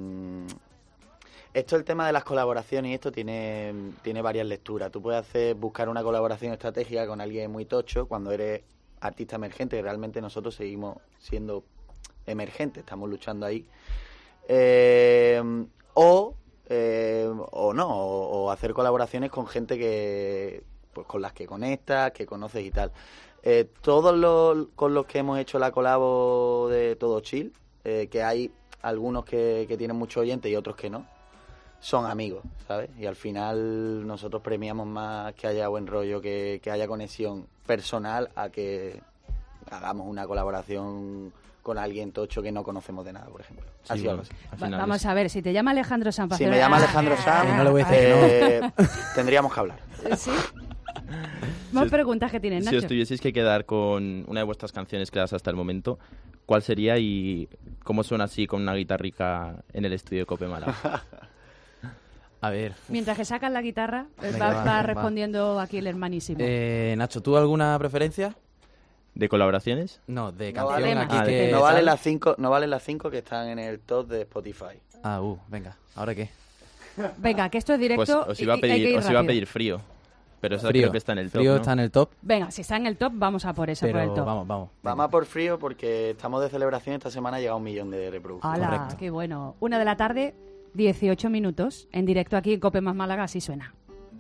esto el tema de las colaboraciones y esto tiene tiene varias lecturas. Tú puedes hacer buscar una colaboración estratégica con alguien muy tocho cuando eres artista emergente, que realmente nosotros seguimos siendo emergentes, estamos luchando ahí. Eh, o eh, o no, o, o hacer colaboraciones con gente que pues con las que conectas, que conoces y tal. Eh, todos los con los que hemos hecho la colabo de Todo Chill, eh, que hay algunos que, que tienen mucho oyente y otros que no, son amigos, ¿sabes? Y al final nosotros premiamos más que haya buen rollo, que, que haya conexión personal, a que hagamos una colaboración con alguien tocho que no conocemos de nada, por ejemplo. Sí, Así bueno, vamos. Va- vamos a ver, si te llama Alejandro Sanz... para Si hacer- me llama Ah, Alejandro Sanz, ah, no le voy a decir eh, que no. Tendríamos que hablar. ¿Sí? Más preguntas que tienes, Si Nacho. os tuvieseis que quedar con una de vuestras canciones creadas hasta el momento, ¿cuál sería y cómo suena así con una guitarrica en el estudio de Cope Málaga? A ver. Mientras que sacas la guitarra, eh, Venga, va, va, va va. respondiendo aquí el hermanísimo. Eh, Nacho, ¿tú alguna preferencia? ¿De colaboraciones? No, de No canción vale, aquí Ah, que... no vale tal. las cinco, no valen las cinco que están en el top de Spotify. Ah, uh, venga, ¿ahora qué? Venga, que esto es directo. Pues os iba a y- y hay que pedir, ir os iba a rápido. pedir frío. Pero esa Frío. creo que está en el top, Frío ¿no? está en el top. Venga, si está en el top, vamos a por esa, por el Pero top. vamos, vamos. Vamos a por frío porque estamos de celebración. Esta semana ha llegado un millón de reproducciones. ¡Hala! Correcto. ¡Qué bueno! Una de la tarde, dieciocho minutos, en directo aquí en Cope Más Málaga, así suena.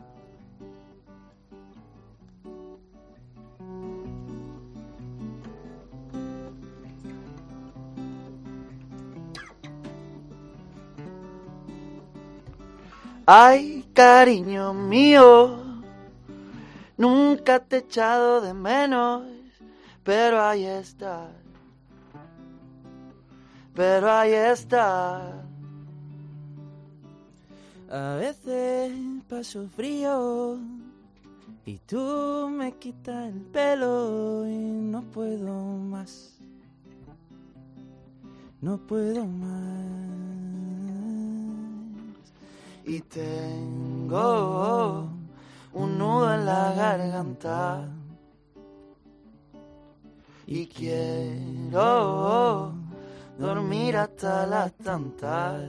Ay, cariño mío, nunca te he echado de menos, pero ahí está, pero ahí está. A veces paso frío y tú me quitas el pelo y no puedo más. No puedo más. Y tengo un nudo en la garganta y quiero dormir hasta las tantas.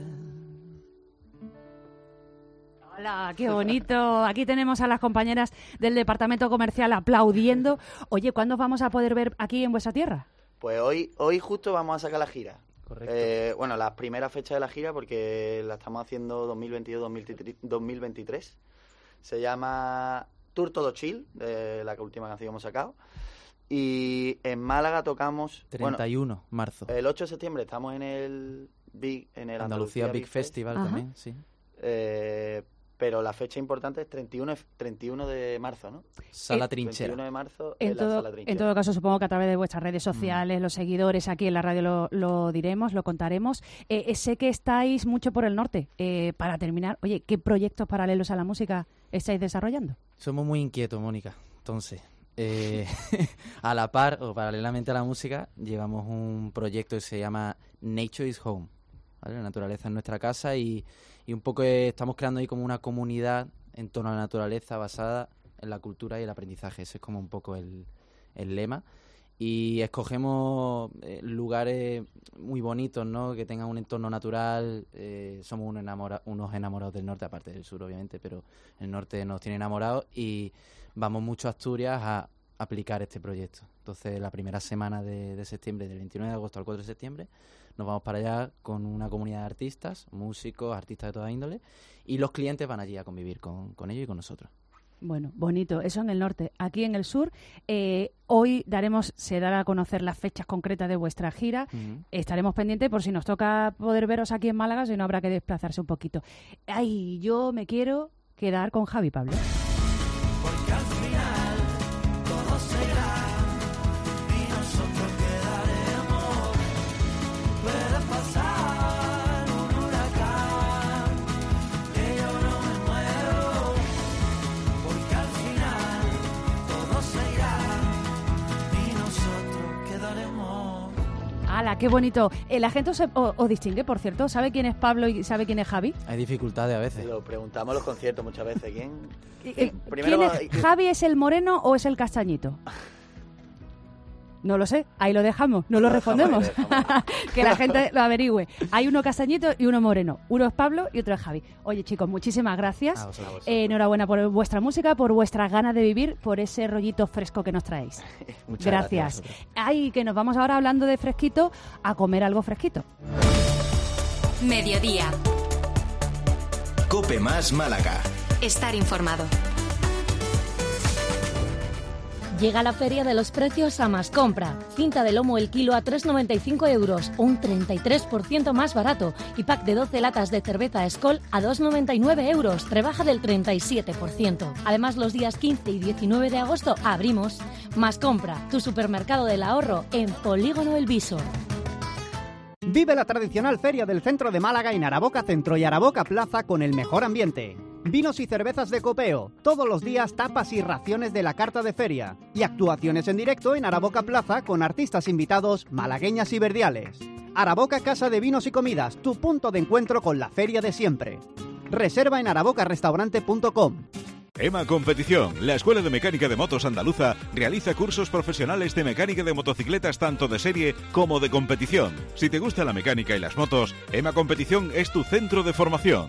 ¡Hola! ¡Qué bonito! Aquí tenemos a las compañeras del departamento comercial aplaudiendo. Oye, ¿cuándo os vamos a poder ver aquí en vuestra tierra? Pues hoy, hoy justo vamos a sacar la gira. Correcto. Eh, bueno, las primeras fechas de la gira porque la estamos haciendo dos mil veintidós dos mil veintitrés. Se llama Tour Todo Chill, de la última canción que hemos sacado. Y en Málaga tocamos... treinta y uno de marzo. Bueno, el ocho de septiembre estamos en el Big, en el Andalucía Big Festival Fest. también, sí. Eh, pero la fecha importante es treinta y uno, treinta y uno de marzo, ¿no? Sala Eh, Trinchera. treinta y uno de marzo En en la todo, Sala Trinchera. en todo caso, supongo que a través de vuestras redes sociales, los seguidores aquí en la radio lo, lo diremos, lo contaremos. Eh, eh, sé que estáis mucho por el norte. Eh, para terminar, oye, ¿qué proyectos paralelos a la música estáis desarrollando? Somos muy inquietos, Mónica. Entonces, eh, a la par o paralelamente a la música, llevamos un proyecto que se llama Nature is Home. ¿Vale? La naturaleza es nuestra casa y, y un poco eh, estamos creando ahí como una comunidad en torno a la naturaleza basada en la cultura y el aprendizaje. Ese es como un poco el, el lema. Y escogemos eh, lugares muy bonitos, ¿no? Que tengan un entorno natural. Eh, somos unos, enamora- unos enamorados del norte, aparte del sur, obviamente, pero el norte nos tiene enamorados y vamos mucho a Asturias a aplicar este proyecto. Entonces, la primera semana de, de septiembre, del veintinueve de agosto al cuatro de septiembre, nos vamos para allá con una comunidad de artistas, músicos, artistas de toda índole, y los clientes van allí a convivir con, con ellos y con nosotros. Bueno, bonito, eso en el norte. Aquí en el sur, eh, hoy daremos, se dará a conocer las fechas concretas de vuestra gira. Uh-huh. Estaremos pendientes por si nos toca poder veros aquí en Málaga, si no habrá que desplazarse un poquito. Ay, yo me quiero quedar con Javi Pablo. Porque al final todo será y nosotros quedaremos. Puede pasar un huracán que yo no me muero. Porque al final todo se irá y nosotros quedaremos. ¡Hala, qué bonito! Eh, la gente os, o- os distingue, por cierto. ¿Sabe quién es Pablo y sabe quién es Javi? Hay dificultades a veces. Lo preguntamos en los conciertos muchas veces. ¿Quién? Eh, Primero, ¿Quién es, ¿Javi es el moreno o es el castañito? No lo sé, ahí lo dejamos, no lo respondemos. Que la gente lo averigüe. Hay uno castañito y uno moreno. Uno es Pablo y otro es Javi. Oye, chicos, muchísimas gracias. A vosotros. Eh, enhorabuena por vuestra música, por vuestras ganas de vivir, por ese rollito fresco que nos traéis. Muchas Gracias. gracias Ay, que nos vamos ahora hablando de fresquito a comer algo fresquito. Mediodía. Cope Más Málaga. Estar informado. Llega la Feria de los Precios a Más Compra. Cinta de lomo el kilo a tres con noventa y cinco euros, un treinta y tres por ciento más barato. Y pack de doce latas de cerveza Skol a dos con noventa y nueve euros, rebaja del treinta y siete por ciento. Además, los días quince y diecinueve de agosto abrimos. Más Compra, tu supermercado del ahorro en Polígono El Viso. Vive la tradicional feria del centro de Málaga en Araboca Centro y Araboca Plaza con el mejor ambiente. Vinos y cervezas de copeo, todos los días tapas y raciones de la carta de feria. Y actuaciones en directo en Araboca Plaza con artistas invitados malagueñas y verdiales. Araboca Casa de Vinos y Comidas, tu punto de encuentro con la feria de siempre. Reserva en araboca restaurante punto com. EMA Competición, la Escuela de Mecánica de Motos Andaluza, realiza cursos profesionales de mecánica de motocicletas tanto de serie como de competición. Si te gusta la mecánica y las motos, EMA Competición es tu centro de formación.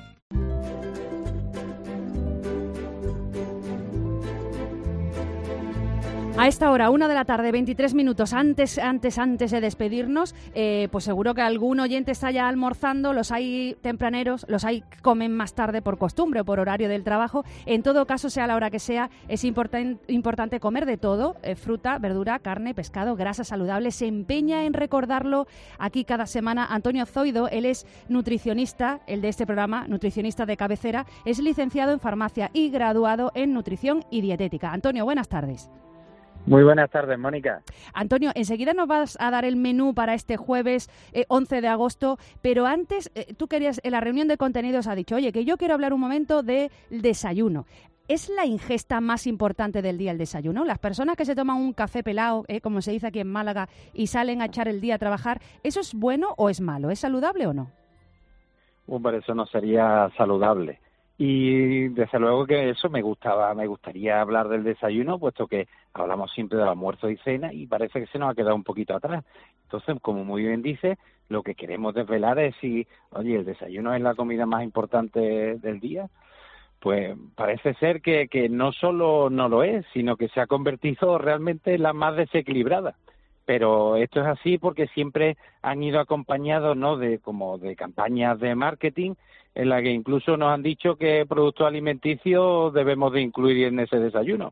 A esta hora, una de la tarde, veintitrés minutos antes, antes, antes de despedirnos, eh, pues seguro que algún oyente está ya almorzando, los hay tempraneros, los hay que comen más tarde por costumbre o por horario del trabajo. En todo caso, sea la hora que sea, es importan, importante comer de todo, eh, fruta, verdura, carne, pescado, grasa saludable. Se empeña en recordarlo aquí cada semana Antonio Zoido. Él es nutricionista, el de este programa, nutricionista de cabecera, es licenciado en farmacia y graduado en nutrición y dietética. Antonio, buenas tardes. Muy buenas tardes, Mónica. Antonio, enseguida nos vas a dar el menú para este jueves eh, once de agosto, pero antes, eh, tú querías, en la reunión de contenidos ha dicho, oye, que yo quiero hablar un momento del desayuno. ¿Es la ingesta más importante del día el desayuno? Las personas que se toman un café pelado, eh, como se dice aquí en Málaga, y salen a echar el día a trabajar, ¿eso es bueno o es malo? ¿Es saludable o no? Hombre, eso no sería saludable. Y desde luego que eso me gustaba, me gustaría hablar del desayuno, puesto que hablamos siempre del almuerzo y cena y parece que se nos ha quedado un poquito atrás. Entonces, como muy bien dice, lo que queremos desvelar es si, oye, el desayuno es la comida más importante del día. Pues parece ser que, que no solo no lo es, sino que se ha convertido realmente en la más desequilibrada. Pero esto es así porque siempre han ido acompañados, ¿no?, de como de campañas de marketing en la que incluso nos han dicho que productos alimenticios debemos de incluir en ese desayuno.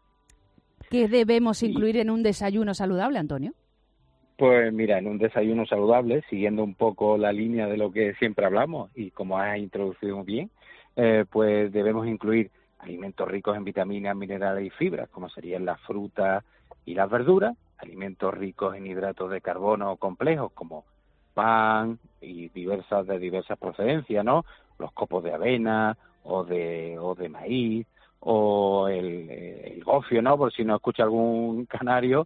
¿Qué debemos incluir en un desayuno saludable, Antonio? Pues mira, en un desayuno saludable, siguiendo un poco la línea de lo que siempre hablamos y como has introducido bien, eh, pues debemos incluir alimentos ricos en vitaminas, minerales y fibras, como serían las frutas y las verduras, alimentos ricos en hidratos de carbono complejos, como pan y diversas de diversas procedencias, ¿no? Los copos de avena o de o de maíz o el, el gofio, ¿no? Por si no escucha algún canario,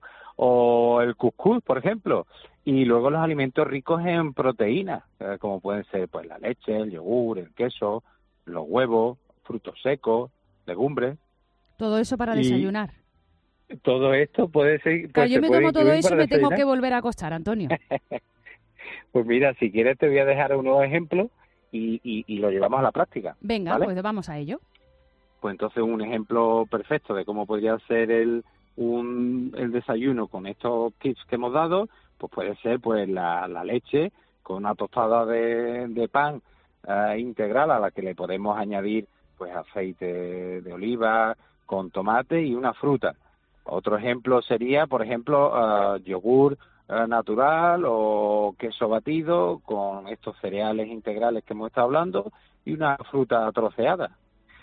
o el cuscús, por ejemplo. Y luego los alimentos ricos en proteínas, eh, como pueden ser pues la leche, el yogur, el queso, los huevos, frutos secos, legumbres. Todo eso para y desayunar. Todo esto puede ser... Pues claro, yo me puede tomo todo eso y me desayunar. tengo que volver a acostar, Antonio. Pues mira, si quieres te voy a dejar unos ejemplos y, y, y lo llevamos a la práctica. Venga, ¿vale? pues vamos a ello. Pues entonces un ejemplo perfecto de cómo podría ser el un el desayuno con estos tips que hemos dado, pues puede ser pues la, la leche con una tostada de, de pan uh, integral a la que le podemos añadir pues aceite de oliva con tomate y una fruta. Otro ejemplo sería, por ejemplo, uh, yogur uh, natural o queso batido con estos cereales integrales que hemos estado hablando y una fruta troceada.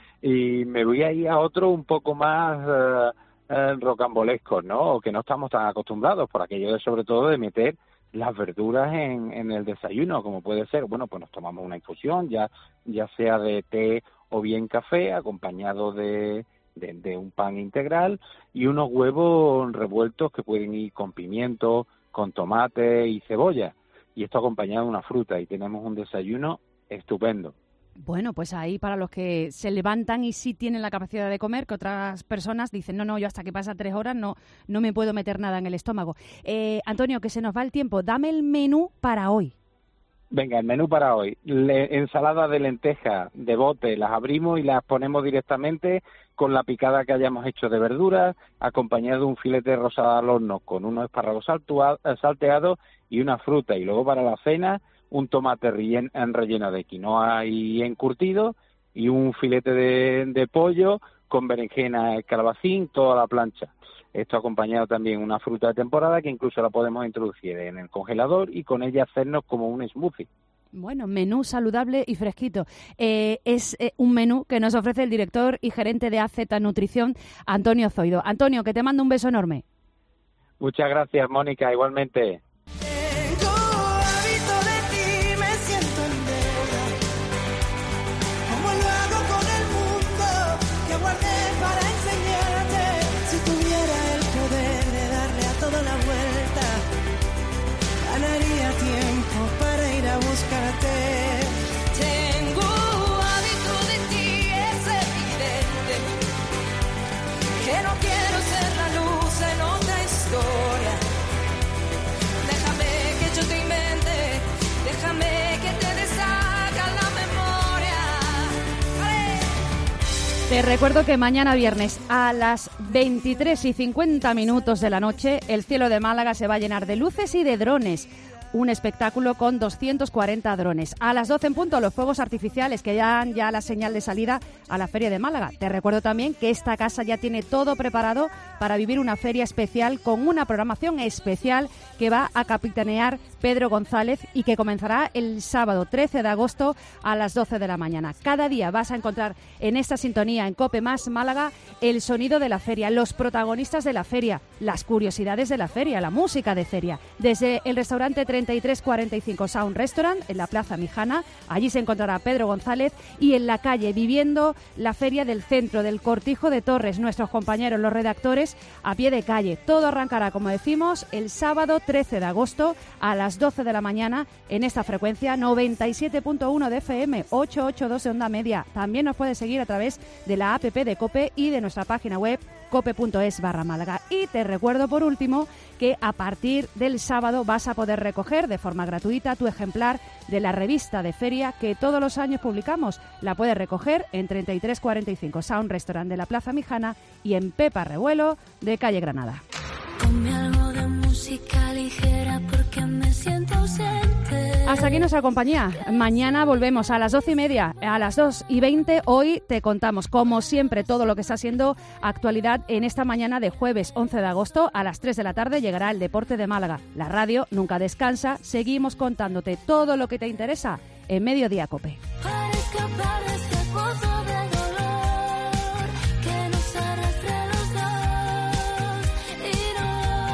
Y me voy a ir a otro un poco más uh, uh, rocambolesco, ¿no? O que no estamos tan acostumbrados por aquello de, sobre todo, de meter las verduras en, en el desayuno, como puede ser, bueno, pues nos tomamos una infusión, ya ya sea de té o bien café, acompañado de, de, de un pan integral y unos huevos revueltos que pueden ir con pimiento, con tomate y cebolla. Y esto acompañado de una fruta y tenemos un desayuno estupendo. Bueno, pues ahí para los que se levantan y sí tienen la capacidad de comer, que otras personas dicen, no, no, yo hasta que pasa tres horas no no me puedo meter nada en el estómago. Eh, Antonio, que se nos va el tiempo, dame el menú para hoy. Venga, el menú para hoy. Le, ensalada de lentejas de bote, las abrimos y las ponemos directamente con la picada que hayamos hecho de verduras, acompañado de un filete rosado al horno con unos espárragos salteados y una fruta. Y luego para la cena, un tomate relleno, relleno de quinoa y encurtido y un filete de, de pollo con berenjena, calabacín, toda la plancha. Esto acompañado también una fruta de temporada que incluso la podemos introducir en el congelador y con ella hacernos como un smoothie. Bueno, menú saludable y fresquito. Eh, es eh, un menú que nos ofrece el director y gerente de A Z Nutrición, Antonio Zoido. Antonio, que te mando un beso enorme. Muchas gracias, Mónica, igualmente. Tengo hábito de ti, es evidente que no quiero ser la luz en otra historia. Déjame que yo te invente, déjame que te deshaga la memoria. ¡Vale! Te recuerdo que mañana viernes a las veintitrés y cincuenta minutos de la noche el cielo de Málaga se va a llenar de luces y de drones. Un espectáculo con doscientos cuarenta drones. A las doce en punto, los fuegos artificiales que dan ya la señal de salida a la Feria de Málaga. Te recuerdo también que esta casa ya tiene todo preparado para vivir una feria especial con una programación especial que va a capitanear Pedro González y que comenzará el sábado trece de agosto a las doce de la mañana. Cada día vas a encontrar en esta sintonía en COPE Más Málaga el sonido de la feria, los protagonistas de la feria, las curiosidades de la feria, la música de feria. Desde el restaurante treinta y tres cuarenta y cinco Sound Restaurant en la Plaza Mijana, allí se encontrará Pedro González, y en la calle viviendo la feria del centro del Cortijo de Torres, nuestros compañeros, los redactores, a pie de calle. Todo arrancará, como decimos, el sábado trece de agosto a las doce de la mañana en esta frecuencia noventa y siete punto uno de F M, ochocientos ochenta y dos de onda media. También nos puedes seguir a través de la app de COPE y de nuestra página web cope.es barra Málaga. Y te recuerdo por último que a partir del sábado vas a poder recoger de forma gratuita tu ejemplar de la revista de feria que todos los años publicamos. La puedes recoger en treinta y tres cuarenta y cinco Sound Restaurant de la Plaza Mijana y en Pepa Revuelo de calle Granada. Ponme algo de música ligera porque me siento ausente. Hasta aquí nuestra compañía. Mañana volvemos a las doce y media, a las dos y veinte. Hoy te contamos, como siempre, todo lo que está siendo actualidad en esta mañana de jueves once de agosto. A las tres de la tarde llegará el Deporte de Málaga. La radio nunca descansa. Seguimos contándote todo lo que te interesa en Mediodía COPE. Para escapar de este pozo de dolor que nos arrastre los dos y no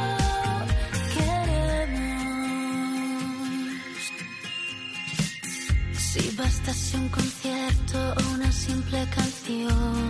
queremos. Si bastase un concierto o una simple canción.